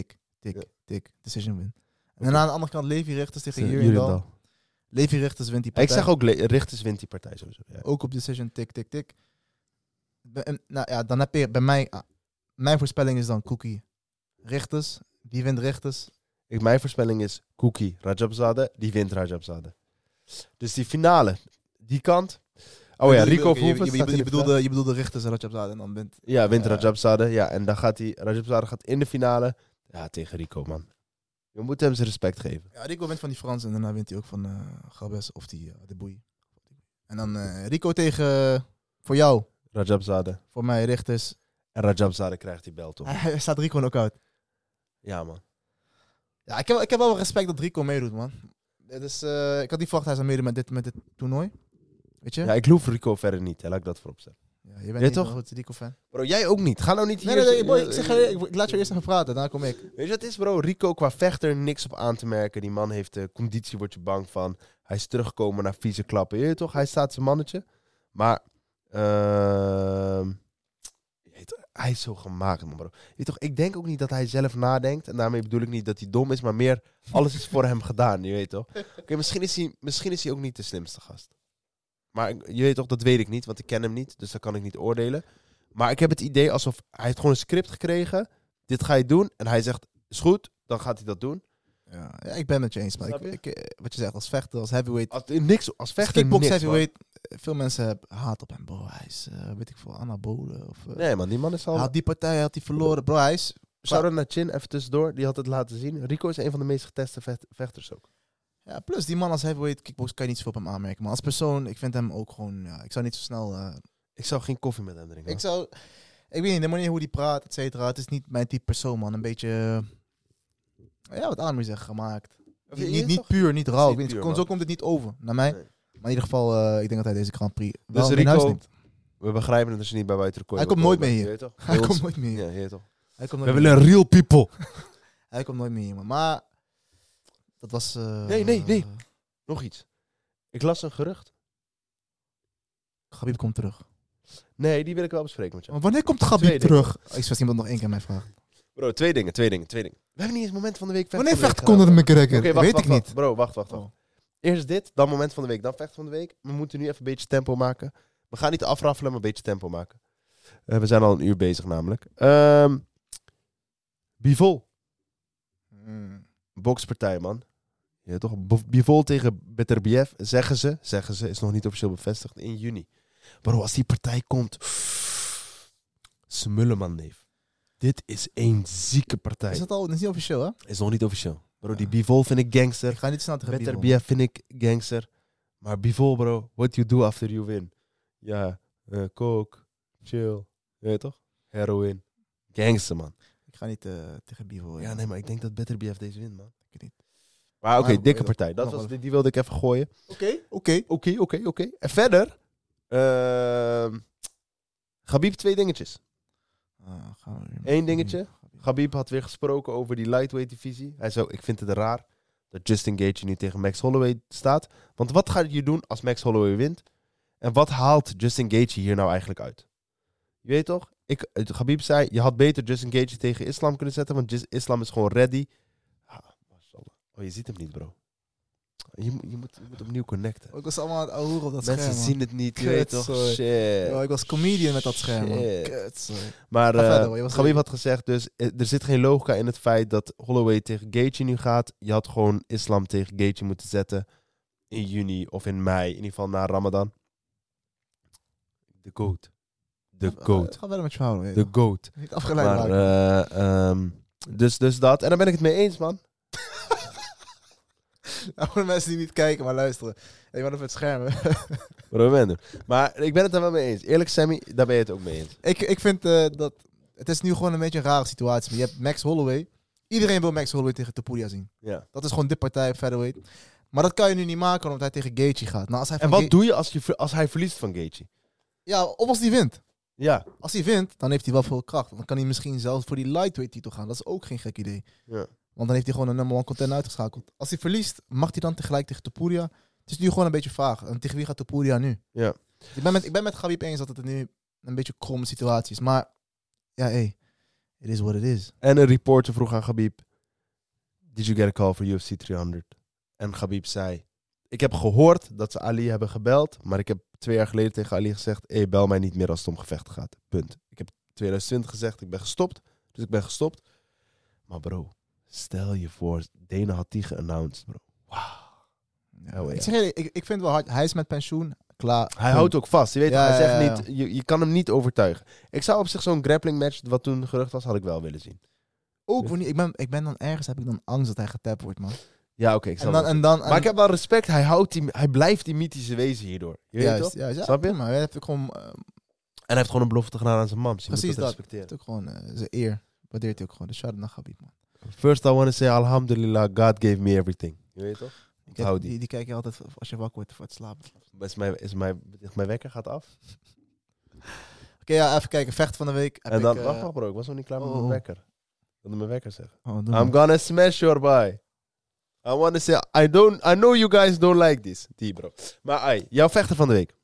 tik, Ja. tik. Decision win. En dan aan de andere kant Levi Richters tegen Jullie Jurendal. dan. Levi Richters wint die Ik partij. zeg ook, Le- Richters wint die partij sowieso. Ja. Ook op decision, tik, tik, tik. Be- en, nou ja, dan heb je bij mij... ah, mijn voorspelling is dan Cookie Richters. Die wint Richters. Ik, mijn voorspelling is Cookie Rajabzadeh, die wint Rajabzadeh. Dus die finale, die kant. Oh ja, Je- Rico je, je, Verhoeven je, staat je, in je de bedoelde, je bedoelde Richters en Rajabzadeh en dan wint... Ja, wint Ja. Rajabzadeh. Ja, en dan gaat hij, Rajabzadeh gaat in de finale. Ja, tegen Rico, man. We moeten hem zijn respect geven. Ja, Rico wint van die Fransen en daarna wint hij ook van uh, Gabes of die uh, de Boei. En dan uh, Rico tegen, voor jou, Rajabzadeh. voor mij Richters. En Rajabzadeh krijgt die belt op. Hij staat Rico ook uit. Ja, man. Ja, ik heb, ik heb wel respect dat Rico meedoet, man. Dus, uh, ik had die verwacht hij zou meedoen met dit, met dit toernooi. Weet je? Ja, ik geloof Rico verder niet. Hè. Laat ik dat voorop zetten. Ja, je bent Ja, niet toch? een grote Rico-fan. Bro, jij ook niet. Ga nou niet hier... Nee, nee, nee, zo- boy, ik, zeg, je, ik, ik laat je eerst even praten, daarna kom ik. Weet je wat het is, bro? Rico qua vechter niks op aan te merken. Die man heeft de conditie, word je bang van. Hij is teruggekomen naar vieze klappen. Je weet toch? Hij staat zijn mannetje. Maar... ehm je weet toch, hij is zo gemaakt, man, bro. Je weet toch, ik denk ook niet dat hij zelf nadenkt. En daarmee bedoel ik niet dat hij dom is. Maar meer, alles is voor hem gedaan. Je weet toch? Oké, misschien, is hij, misschien is hij ook niet de slimste gast. Maar ik- je weet toch, dat weet ik niet. Want ik ken hem niet. Dus dat kan ik niet oordelen. Maar ik heb het idee alsof hij heeft gewoon een script gekregen. Dit ga je doen. En hij zegt, is goed. Dan gaat hij dat doen. Ja, ja, ik ben het je eens, maar Snap ik, je? ik, eh, wat je zegt, als vechter, als heavyweight... Als, niks, als Als vechter kickbox niks, heavyweight, eh, veel mensen hebben haat op hem, bro. Hij is, uh, weet ik veel, anabolen. Of, uh, man. Nee, man. Die man is hij al... had die partij, had hij verloren. Bro, hij is... Shout-out naar Chin, even tussendoor. Die had het laten zien. Rico is een van de meest geteste vecht- vechters ook. Ja, plus die man als heavyweight kickbox kan je niet zoveel op hem aanmerken. Maar als persoon, ik vind hem ook gewoon... Ja, ik zou niet zo snel... Uh, Ik zou geen koffie met hem drinken. ik zou... Ik weet niet, de manier hoe hij praat, et cetera. Het is niet mijn type persoon, man. Een beetje... uh, ja, wat Amir zegt, gemaakt. Of Niet, je niet, is niet toch- puur, niet rauw. niet Ik weet niet, puur, kom- man. zo komt het niet over, naar mij. Nee. Maar in ieder geval, uh, ik denk dat hij deze Grand Prix wel Dus mee naar huis Rico, neemt. we begrijpen het als je niet bij buiten de kooi Hij wil komt nooit komen. meer hier. Je weet toch? Hij Bij komt ons- nooit meer hier. Ja, je weet toch? Hij komt We nooit meer willen real people. hier. Hij komt nooit meer hier, man. Maar... Dat was... Uh, Nee, nee, nee. Nog iets. Ik las een gerucht. Gabib komt terug. Nee, die wil ik wel bespreken met jou. Want wanneer komt Gabib Twee dingen. terug? Ik wist iemand nog één keer mij vragen. Bro, twee dingen, twee dingen, twee dingen. We hebben niet eens moment van de week. vecht Wanneer van de vecht week gedaan. Conor McGregor? Oké, wacht, Weet wacht, ik wacht. niet. Bro, wacht, wacht, wacht. Oh. Eerst dit, dan moment van de week, dan vecht van de week. We moeten nu even een beetje tempo maken. We gaan niet afraffelen, maar een beetje tempo maken. Uh, we zijn al een uur bezig namelijk. Ehm Bivol, Hmm. bokspartij man. Ja, toch? B- Bivol tegen Beterbiev, zeggen ze, zeggen ze, is nog niet officieel bevestigd, in juni. Bro, als die partij komt, smullen man, neef. Dit is één zieke partij. Is dat al? Dat is niet officieel, hè? Is nog niet officieel. Bro, die Ja. Bivol vind ik gangster. Ik ga niet snel tegen Bivol. Beterbiev vind ik gangster. Maar Bivol, bro, what you do after you win. Ja, uh, coke, chill. Weet je toch? Heroin. Gangster, man. Ik ga niet uh, tegen Bivol. Ja, nee, maar ik denk dat Beterbiev deze wint, man. Ik niet. Maar oké, Maar, dikke weet je, partij. Dat nog was, wel. die, die wilde ik even gooien. Oké, oké. Oké, oké, oké. En verder... ehm Khabib twee dingetjes. Ah, gaan we weer. Eén dingetje. Khabib had weer gesproken over die lightweight divisie. Hij zei, ik vind het raar dat Justin Gaethje nu tegen Max Holloway staat. Want wat gaat je doen als Max Holloway wint? En wat haalt Justin Gaethje hier nou eigenlijk uit? Je weet toch? Ik, Khabib zei, je had beter Justin Gaethje tegen Islam kunnen zetten, want Jis- Islam is gewoon ready. Ah, mashallah. Oh, je ziet hem niet, bro. Je, moet- je, moet, je moet opnieuw connecten. Ik was allemaal aan het ouwen op dat Mensen scherm, man. zien het niet, je Kut, weet toch? sorry. Shit. Yo, ik was comedian met dat scherm, man. Shit. Kut, sorry. Maar Ga uh, verder, hoor. Je was Khabib even- had gezegd, dus eh, er zit geen logica in het feit dat Holloway tegen Gaethje nu gaat. Je had gewoon Islam tegen Gaethje moeten zetten in juni of in mei, in ieder geval na Ramadan. De GOAT. De GOAT. Ga verder met je verhaal, weet je De toch. GOAT. Niet afgeleid Maar, raken. eh, ehm, dus, dus dat. En daar ben ik het mee eens, man. Nou, voor de mensen die niet kijken, maar luisteren. Ik ben op het scherm. hè. Bro, we doen. Maar ik ben het er wel mee eens. Eerlijk, Sammy, daar ben je het ook mee eens. ik, ik vind eh, dat... Het is nu gewoon een beetje een rare situatie. Je hebt Max Holloway. Iedereen wil Max Holloway tegen Topuria zien. Ja. Dat is gewoon de partij, featherweight. Maar dat kan je nu niet maken omdat hij tegen Gaethje gaat. Nou, als hij En van wat Ga- doe je als, je ver- als hij verliest van Gaethje? Ja, of als hij wint. Ja. Als hij wint, dan heeft hij wel veel kracht. Dan kan hij misschien zelfs voor die lightweight titel gaan. Dat is ook geen gek idee. Ja. Want dan heeft hij gewoon een number one contender uitgeschakeld. Als hij verliest, mag hij dan tegelijk tegen Topuria? Het is nu gewoon een beetje vaag. En tegen wie gaat Topuria nu? Ja. Ik ben met, ik ben met Khabib eens dat het nu een beetje een kromme situatie is. Maar ja, hey, it is what it is. En een reporter vroeg aan Khabib, did you get a call for U F C driehonderd? En Khabib zei, ik heb gehoord dat ze Ali hebben gebeld, maar ik heb twee jaar geleden tegen Ali gezegd, hey, bel mij niet meer als het om gevechten gaat. Punt. Ik heb twintig twintig gezegd, ik ben gestopt. Dus ik ben gestopt. Maar bro, stel je voor, Dana had die geannounced, bro. Wauw. Ja, Oh, ja. ik, zeg je, ik, ik vind het wel hard. Hij is met pensioen. Klaar. Hij houdt ook vast. Je weet, Ja, hij zegt ja, ja. niet, je, je kan hem niet overtuigen. Ik zou op zich zo'n grappling match, wat toen gerucht was, had ik wel willen zien. Ook wanneer, ik, ben, ik ben dan ergens, heb ik dan angst dat hij getapt wordt, man. Ja, oké. ik En snap dan, het. en dan, Maar en- ik heb wel respect. Hij, houdt die, hij blijft die mythische wezen hierdoor. Je weet juist, toch? juist, ja, Snap je? Maar hij heeft ook gewoon, uh, En hij heeft gewoon een belofte gedaan aan zijn mam. Dus je Precies moet dat, dat. respecteren. heeft ook gewoon uh, zijn eer. Waardeert hij ook gewoon. Dus shout-out naar Khabib, man. First I want to say, alhamdulillah, God gave me everything. Je weet toch? Ik heb- Onthoud die, die. die kijk je altijd als je wakker wordt voor het slapen. Oké, Is mijn, is mijn, is mijn wekker gaat af. ja, even kijken. Vecht van de week. Heb En dan, ik, uh, wacht, wacht bro, ik was nog niet klaar met oh, mijn oh. wekker. Ik wilde mijn wekker zeggen. oh, doe I'm maar. gonna smash your boy. I want to say, I, don't, I know you guys don't like this. Die bro. Maar ai, jouw vechter van de week.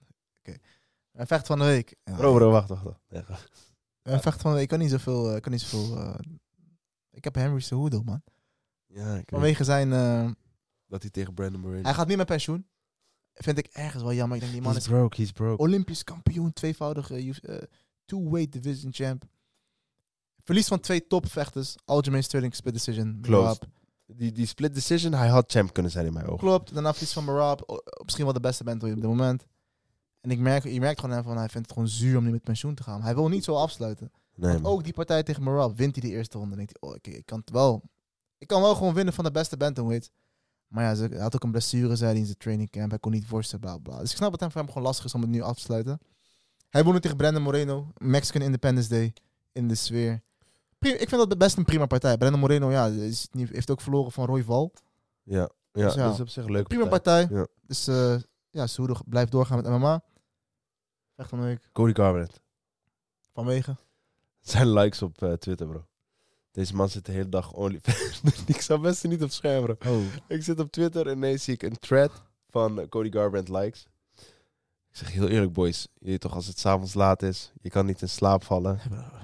Een vecht van de week. Ja, Bro, bro, wacht, wacht. wacht. Nee, ga. Een vecht van de week. Ik kan niet zoveel... Uh, kan niet zoveel uh, ik heb Henry Cejudo, man. Ja, ik weet Vanwege zijn... Uh, dat hij tegen Brandon Moreno... hij gaat niet met pensioen. Vind ik ergens wel jammer. Ik denk, die man He's is broke, he's broke. Olympisch kampioen. Tweevoudige uh, two-weight division champ. Verlies van twee topvechters. Aljamain Sterling split decision. Close. Merab. Die, die split decision, hij had champ kunnen zijn in mijn ogen. Klopt. Daarna verlies van Merab. O- Misschien wel de beste bent op dit moment. En ik merk, je merkt gewoon van hij vindt het gewoon zuur om niet met pensioen te gaan. Hij wil niet zo afsluiten. Nee, Want man. ook die partij tegen Merab wint hij de eerste ronde. Dan denkt hij, oh, ik, ik kan het wel. Ik kan wel gewoon winnen van de beste bantamweight. Maar ja, ze, hij had ook een blessure, zei hij in zijn trainingcamp. Hij kon niet worstelen, bla bla. Dus ik snap dat het voor hem gewoon lastig is om het nu af te sluiten. Hij won nu tegen Brandon Moreno. Mexican Independence Day. In de sfeer. Pri- ik vind dat best een prima partij. Brandon Moreno, ja, is niet, heeft ook verloren van Roy Val. Ja, ja, Dus ja, dat is op zich een leuke Prima partij. partij. Ja. Dus uh, ja, Cejudo blijft doorgaan met M M A. Echt van de week. Cody Garbrandt. Vanwege. Zijn likes op uh, Twitter, bro. Deze man zit de hele dag only... ik sta best niet op het scherm, bro. Oh. Ik zit op Twitter en ineens zie ik een thread van uh, Cody Garbrandt likes. Ik zeg heel eerlijk, boys. Je weet toch, als het 's avonds laat is, je kan niet in slaap vallen.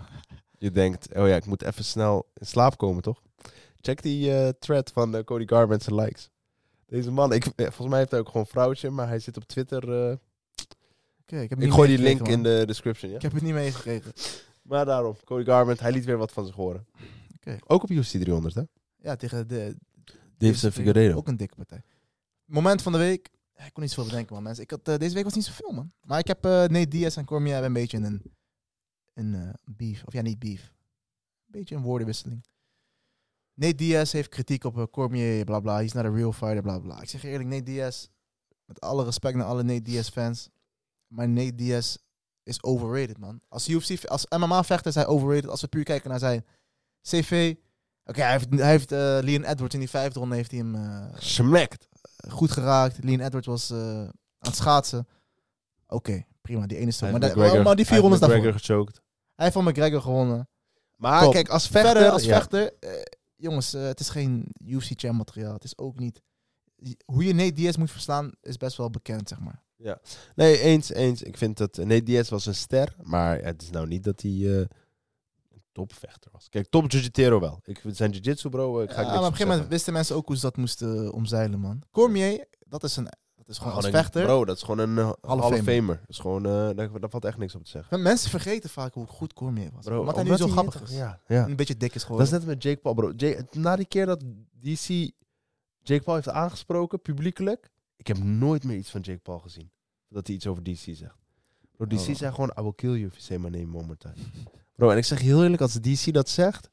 Je denkt, oh ja, ik moet even snel in slaap komen, toch? Check die uh, thread van uh, Cody Garbrandt zijn likes. Deze man, ik, volgens mij heeft hij ook gewoon een vrouwtje, maar hij zit op Twitter. Uh, Okay, ik heb ik niet gooi die meegekregen, link in man. de description, ja? Ik heb het niet meegekregen. Maar daarom, Cody Garbrandt, hij liet weer wat van zich horen. Oké. Ook op U F C driehonderd, hè? Ja, tegen de... Davison Figueiredo. Ook een dikke partij. Moment van de week. Ja, ik kon niet zoveel bedenken, man. Mensen. Ik had, uh, deze week was niet zoveel, man. Maar ik heb uh, Nate Diaz en Cormier hebben een beetje een, een uh, beef. Of ja, niet beef. Een beetje een woordenwisseling. Nate Diaz heeft kritiek op uh, Cormier, bla bla. He's not a real fighter, bla bla. Ik zeg je eerlijk, Nate Diaz, met alle respect naar alle Nate Diaz fans, maar Nate Diaz is overrated, man. Als U F C, als M M A-vechter is hij overrated. Als we puur kijken naar zijn C V. Oké, okay, hij heeft, hij heeft uh, Leon Edwards in die vijfde ronde heeft hij hem uh, Smekt. goed geraakt. Leon Edwards was uh, aan het schaatsen. Oké, okay, prima, die ene stuk. Hij Maar, heeft da- McGregor- maar die vier hij rondes heeft daarvoor. McGregor gechoked. Hij heeft van McGregor gewonnen. Maar Top. kijk, als vechter... Verder, als ja. vechter, uh, jongens, uh, het is geen U F C-champ materiaal. Het is ook niet... Hoe je Nate Diaz moet verslaan, is best wel bekend, zeg maar. Nee, eens, eens. Ik vind dat... Nate Diaz was een ster, maar het is nou niet dat hij uh, een topvechter was. Kijk, top jiu-jitsu wel. Ik vind zijn jiu-jitsu, bro, ik ga Ja, ik maar niks op een gegeven moment zeggen. wisten mensen ook hoe ze dat moesten uh, omzeilen, man. Cormier, dat is, een, dat is gewoon als Gewoon een- vechter. Bro, dat is gewoon een uh, of Hall of Famer. Famer. Dat is gewoon... Uh, daar, daar valt echt niks op te zeggen. Mensen vergeten vaak hoe goed Cormier was. Bro, omdat hij nu zo omdat grappig niet- is. Ja, ja. En een beetje dik is Dat geworden. is net met Jake Paul, bro. Jake, na die keer dat D C Jake Paul heeft aangesproken, publiekelijk, ik heb nooit meer iets van Jake Paul gezien. Dat hij iets over D C zegt. Bro, D C Oh. zei gewoon, I will kill you if you say my name one more time. Bro, en ik zeg je heel eerlijk, als D C dat zegt,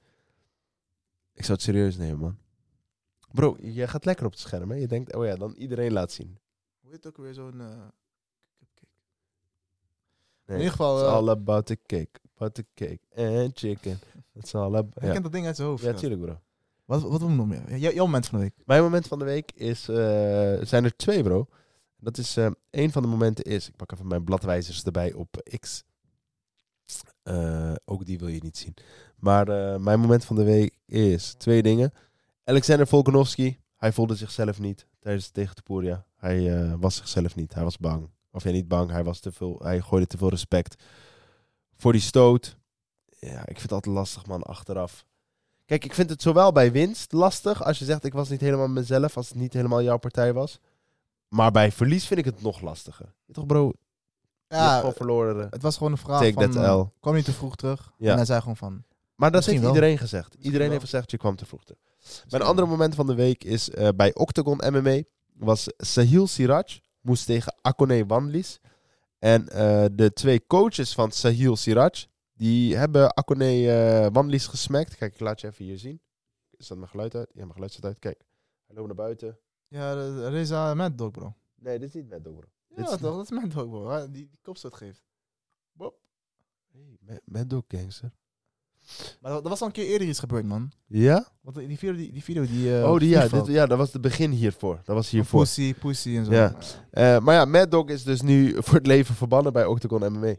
ik zou het serieus nemen, man. Bro, je gaat lekker op het scherm, hè. Je denkt, oh ja, dan iedereen laat zien. Hoe heet ook weer zo'n... Uh... Nee, In ieder geval... it's Uh, all about the cake. About the cake and chicken. It's all about... hij Ja, kent dat ding uit zijn hoofd. ja gast. tuurlijk, bro. Wat, wat doen we nog meer? J- jouw moment van de week. Mijn moment van de week is, uh, zijn er twee, bro. Dat is, uh, een van de momenten is, ik pak even mijn bladwijzers erbij op X. Uh, ook die wil je niet zien. Maar uh, mijn moment van de week is twee dingen. Alexander Volkanovski, hij voelde zichzelf niet tijdens tegen Topuria. Hij uh, was zichzelf niet, hij was bang. Of ja, niet bang, hij, was te veel, hij gooide te veel respect voor die stoot. Ja, ik vind het altijd lastig, man, achteraf. Kijk, ik vind het zowel bij winst lastig. Als je zegt, ik was niet helemaal mezelf. Als het niet helemaal jouw partij was. Maar bij verlies vind ik het nog lastiger. Ja, toch bro? Je hebt Ja, gewoon verloren. het was gewoon een vraag Take van... that uh, L. kwam niet te vroeg terug. Ja. En hij zei gewoon van... Maar dat Misschien heeft wel. iedereen gezegd. Iedereen wel. heeft gezegd, je kwam te vroeg terug. Mijn andere moment van de week is uh, bij Octagon M M A. Was Sahil Siraj. Moest tegen Akone Wanlis. En uh, de twee coaches van Sahil Siraj. Die hebben Akone uh, Wanlis gesmakt. Kijk, ik laat je even hier zien. Is dat mijn geluid uit? Ja, mijn geluid staat uit. Kijk. Hij loopt naar buiten. Ja, de- Reza Mad Dog, bro. Nee, dit is niet Mad Dog, bro. Ja, Dit is- toch? Dat is Mad Dog, bro. Hij- Die, die kopstoot geeft. Hey, Mad- Mad Dog, gangster. Maar er was al een keer eerder iets gebeurd, man. Ja? Want die video die, die, video die uh, oh, die, ja, vliegveld. dit, ja, dat was het begin hiervoor. Dat was Van hiervoor. Pussy, Pussy en zo. Ja. Uh, maar ja, Mad Dog is dus nu voor het leven verbannen bij Octagon M M A.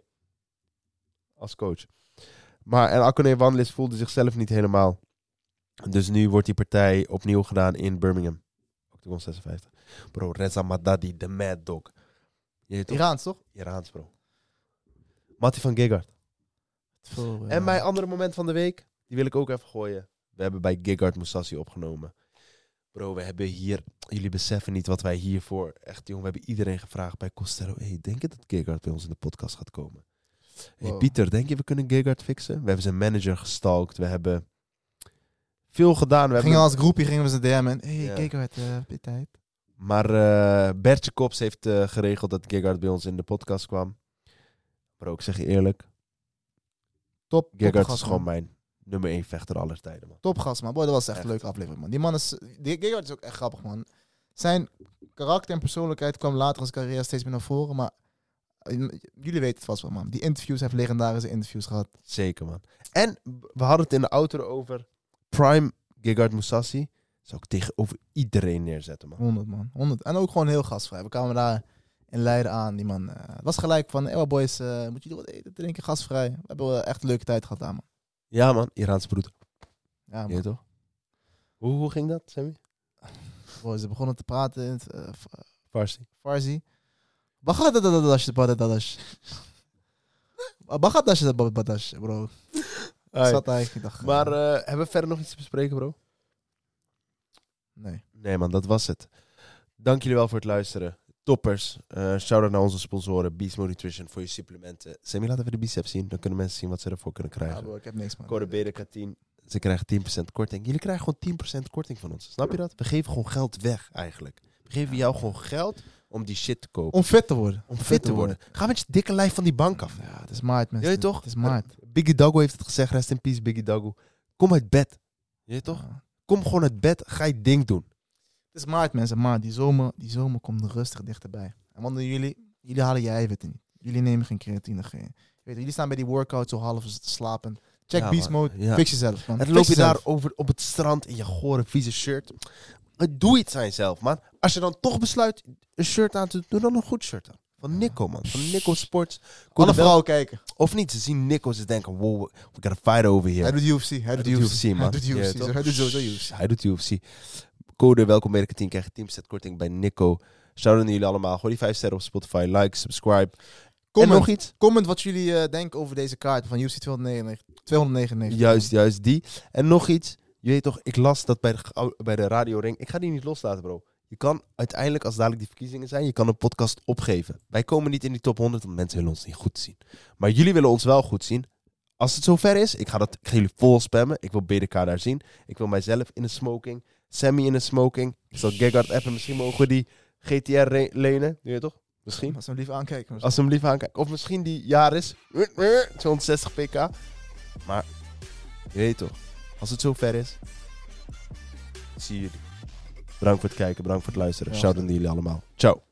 Als coach. Maar en Akone Wanlis voelde zichzelf niet helemaal. Dus nu wordt die partij opnieuw gedaan in Birmingham. Octagon zesenvijftig. Bro, Reza Madadi, de Mad Dog. Je weet toch? Iraans, toch? Iraans, bro. Matty van Gegard. Veel, uh, En mijn andere moment van de week, die wil ik ook even gooien. We hebben bij Gegard Mousasi opgenomen. Bro, we hebben hier... Jullie beseffen niet wat wij hiervoor... Echt, jongen, we hebben iedereen gevraagd bij Costello. Hey, denk je dat Gegard bij ons in de podcast gaat komen? Hey, Wow. Pieter, denk je we kunnen Gegard fixen? We hebben zijn manager gestalkt. We hebben veel gedaan. We We gingen hebben... als groepje gingen we ze D M'en. En, hey, Ja. kijk uit, uh, dit tijd. Maar uh, Bertje Kops heeft uh, geregeld dat Gegard bij ons in de podcast kwam. Bro, ik zeg je eerlijk. Top, Gegard topgast, is gewoon man. mijn nummer één vechter aller tijden, man. Topgast, man. Boy, dat was echt, Echt. een leuke aflevering, man. Die man is... Die Gegard is ook echt grappig, man. Zijn karakter en persoonlijkheid kwam later in zijn carrière steeds meer naar voren, maar... uh, Jullie weten het vast wel, man. Die interviews, hij heeft legendarische interviews gehad. Zeker, man. En we hadden het in de auto over Prime Gegard Mousasi. Zou ik tegenover iedereen neerzetten, man. honderd, man. honderd. En ook gewoon heel gastvrij. We kwamen daar in Leiden aan. Die man uh, het was gelijk van... Hey, boys, uh, moet jullie wat eten, drinken, gastvrij. We hebben uh, echt een leuke tijd gehad daar, man. Ja, man. Iraanse broeder. Ja, Je man. weet toch? Hoe, hoe ging dat, Sammy? Boy, ze begonnen te praten in het uh, Farsi. Farsi. Bagat dat dat dat dat dat Bagat dat dat dat dat bro. Ik zat eigenlijk, ik dacht... Maar uh, hebben we verder nog iets te bespreken, bro? Nee. Nee, man. Dat was het. Dank jullie wel voor het luisteren. Toppers. Uh, shout-out naar onze sponsoren. Beast Mode Nutrition voor je supplementen. Sammy, laat even de biceps zien. Dan kunnen mensen zien wat ze ervoor kunnen Ja, krijgen. bro, ik heb niks, man. Code B D K tien. Ze krijgen tien procent korting. Jullie krijgen gewoon tien procent korting van ons. Snap je dat? We geven gewoon geld weg, eigenlijk. We geven jou gewoon geld om die shit te kopen. Om fit te worden. Om fit te worden. Ga met je dikke lijf van die bank af. Ja, het is maart, mensen. Je weet toch? Het is maart. Biggie Dago heeft het gezegd. Rest in peace, Biggie Dago. Kom uit bed. Je weet toch? Ja. Kom gewoon uit bed. Ga je ding doen. Het is maart, mensen. Maart. Die zomer, die zomer komt er rustig dichterbij. En want jullie, jullie halen je eiwitten niet. Jullie nemen geen creatine. Geen, je weet, jullie staan bij die workout zo half slapend. Check Ja, Beast man. Mode. Ja. Fix jezelf, man. En dan Fix loop je jezelf. daar over op het strand in je gore, vieze shirt. Doe iets aan jezelf, man. Als je dan toch besluit een shirt aan te doen, doe dan een goed shirt aan. Van Nico, man. Van Nico Sports. Alle vrouwen kijken. Of niet, ze zien Nico, ze denken, wow, we got a fight over here. Hij doet U F C. Hij doet U F C. man. Hij doet U F Ja, C. toch? Hij doet sowieso U F C. Hij doet U F C. Code welkom Amerika tien krijg je tien procent korting bij Nico. Shout-out naar jullie allemaal. Gooi die vijf sterren op Spotify. Like, subscribe. Comment. En nog iets? Comment wat jullie uh, denken over deze kaart van U F C tweehonderdnegenennegentig. Juist, juist die. En nog iets. Je weet toch, ik las dat bij de, bij de Radio Ring. Ik ga die niet loslaten, bro. Je kan uiteindelijk, als dadelijk die verkiezingen zijn, je kan een podcast opgeven. Wij komen niet in die top honderd, want mensen willen ons niet goed zien. Maar jullie willen ons wel goed zien. Als het zover is, ik ga, dat, ik ga jullie vol spammen. Ik wil B D K daar zien. Ik wil mijzelf in een smoking. Sammy in een smoking. Ik zal Gegard appen. Misschien mogen we die G T R re- lenen. Doe je toch? Misschien. Als we hem lief aankijken. Als we hem lief aankijken. Of misschien die Yaris. tweehonderdzestig pk. Maar, je weet toch. Als het zover is. Zie jullie. Bedankt voor het kijken. Bedankt voor het luisteren. Ja, Shout-out aan jullie allemaal. Ciao.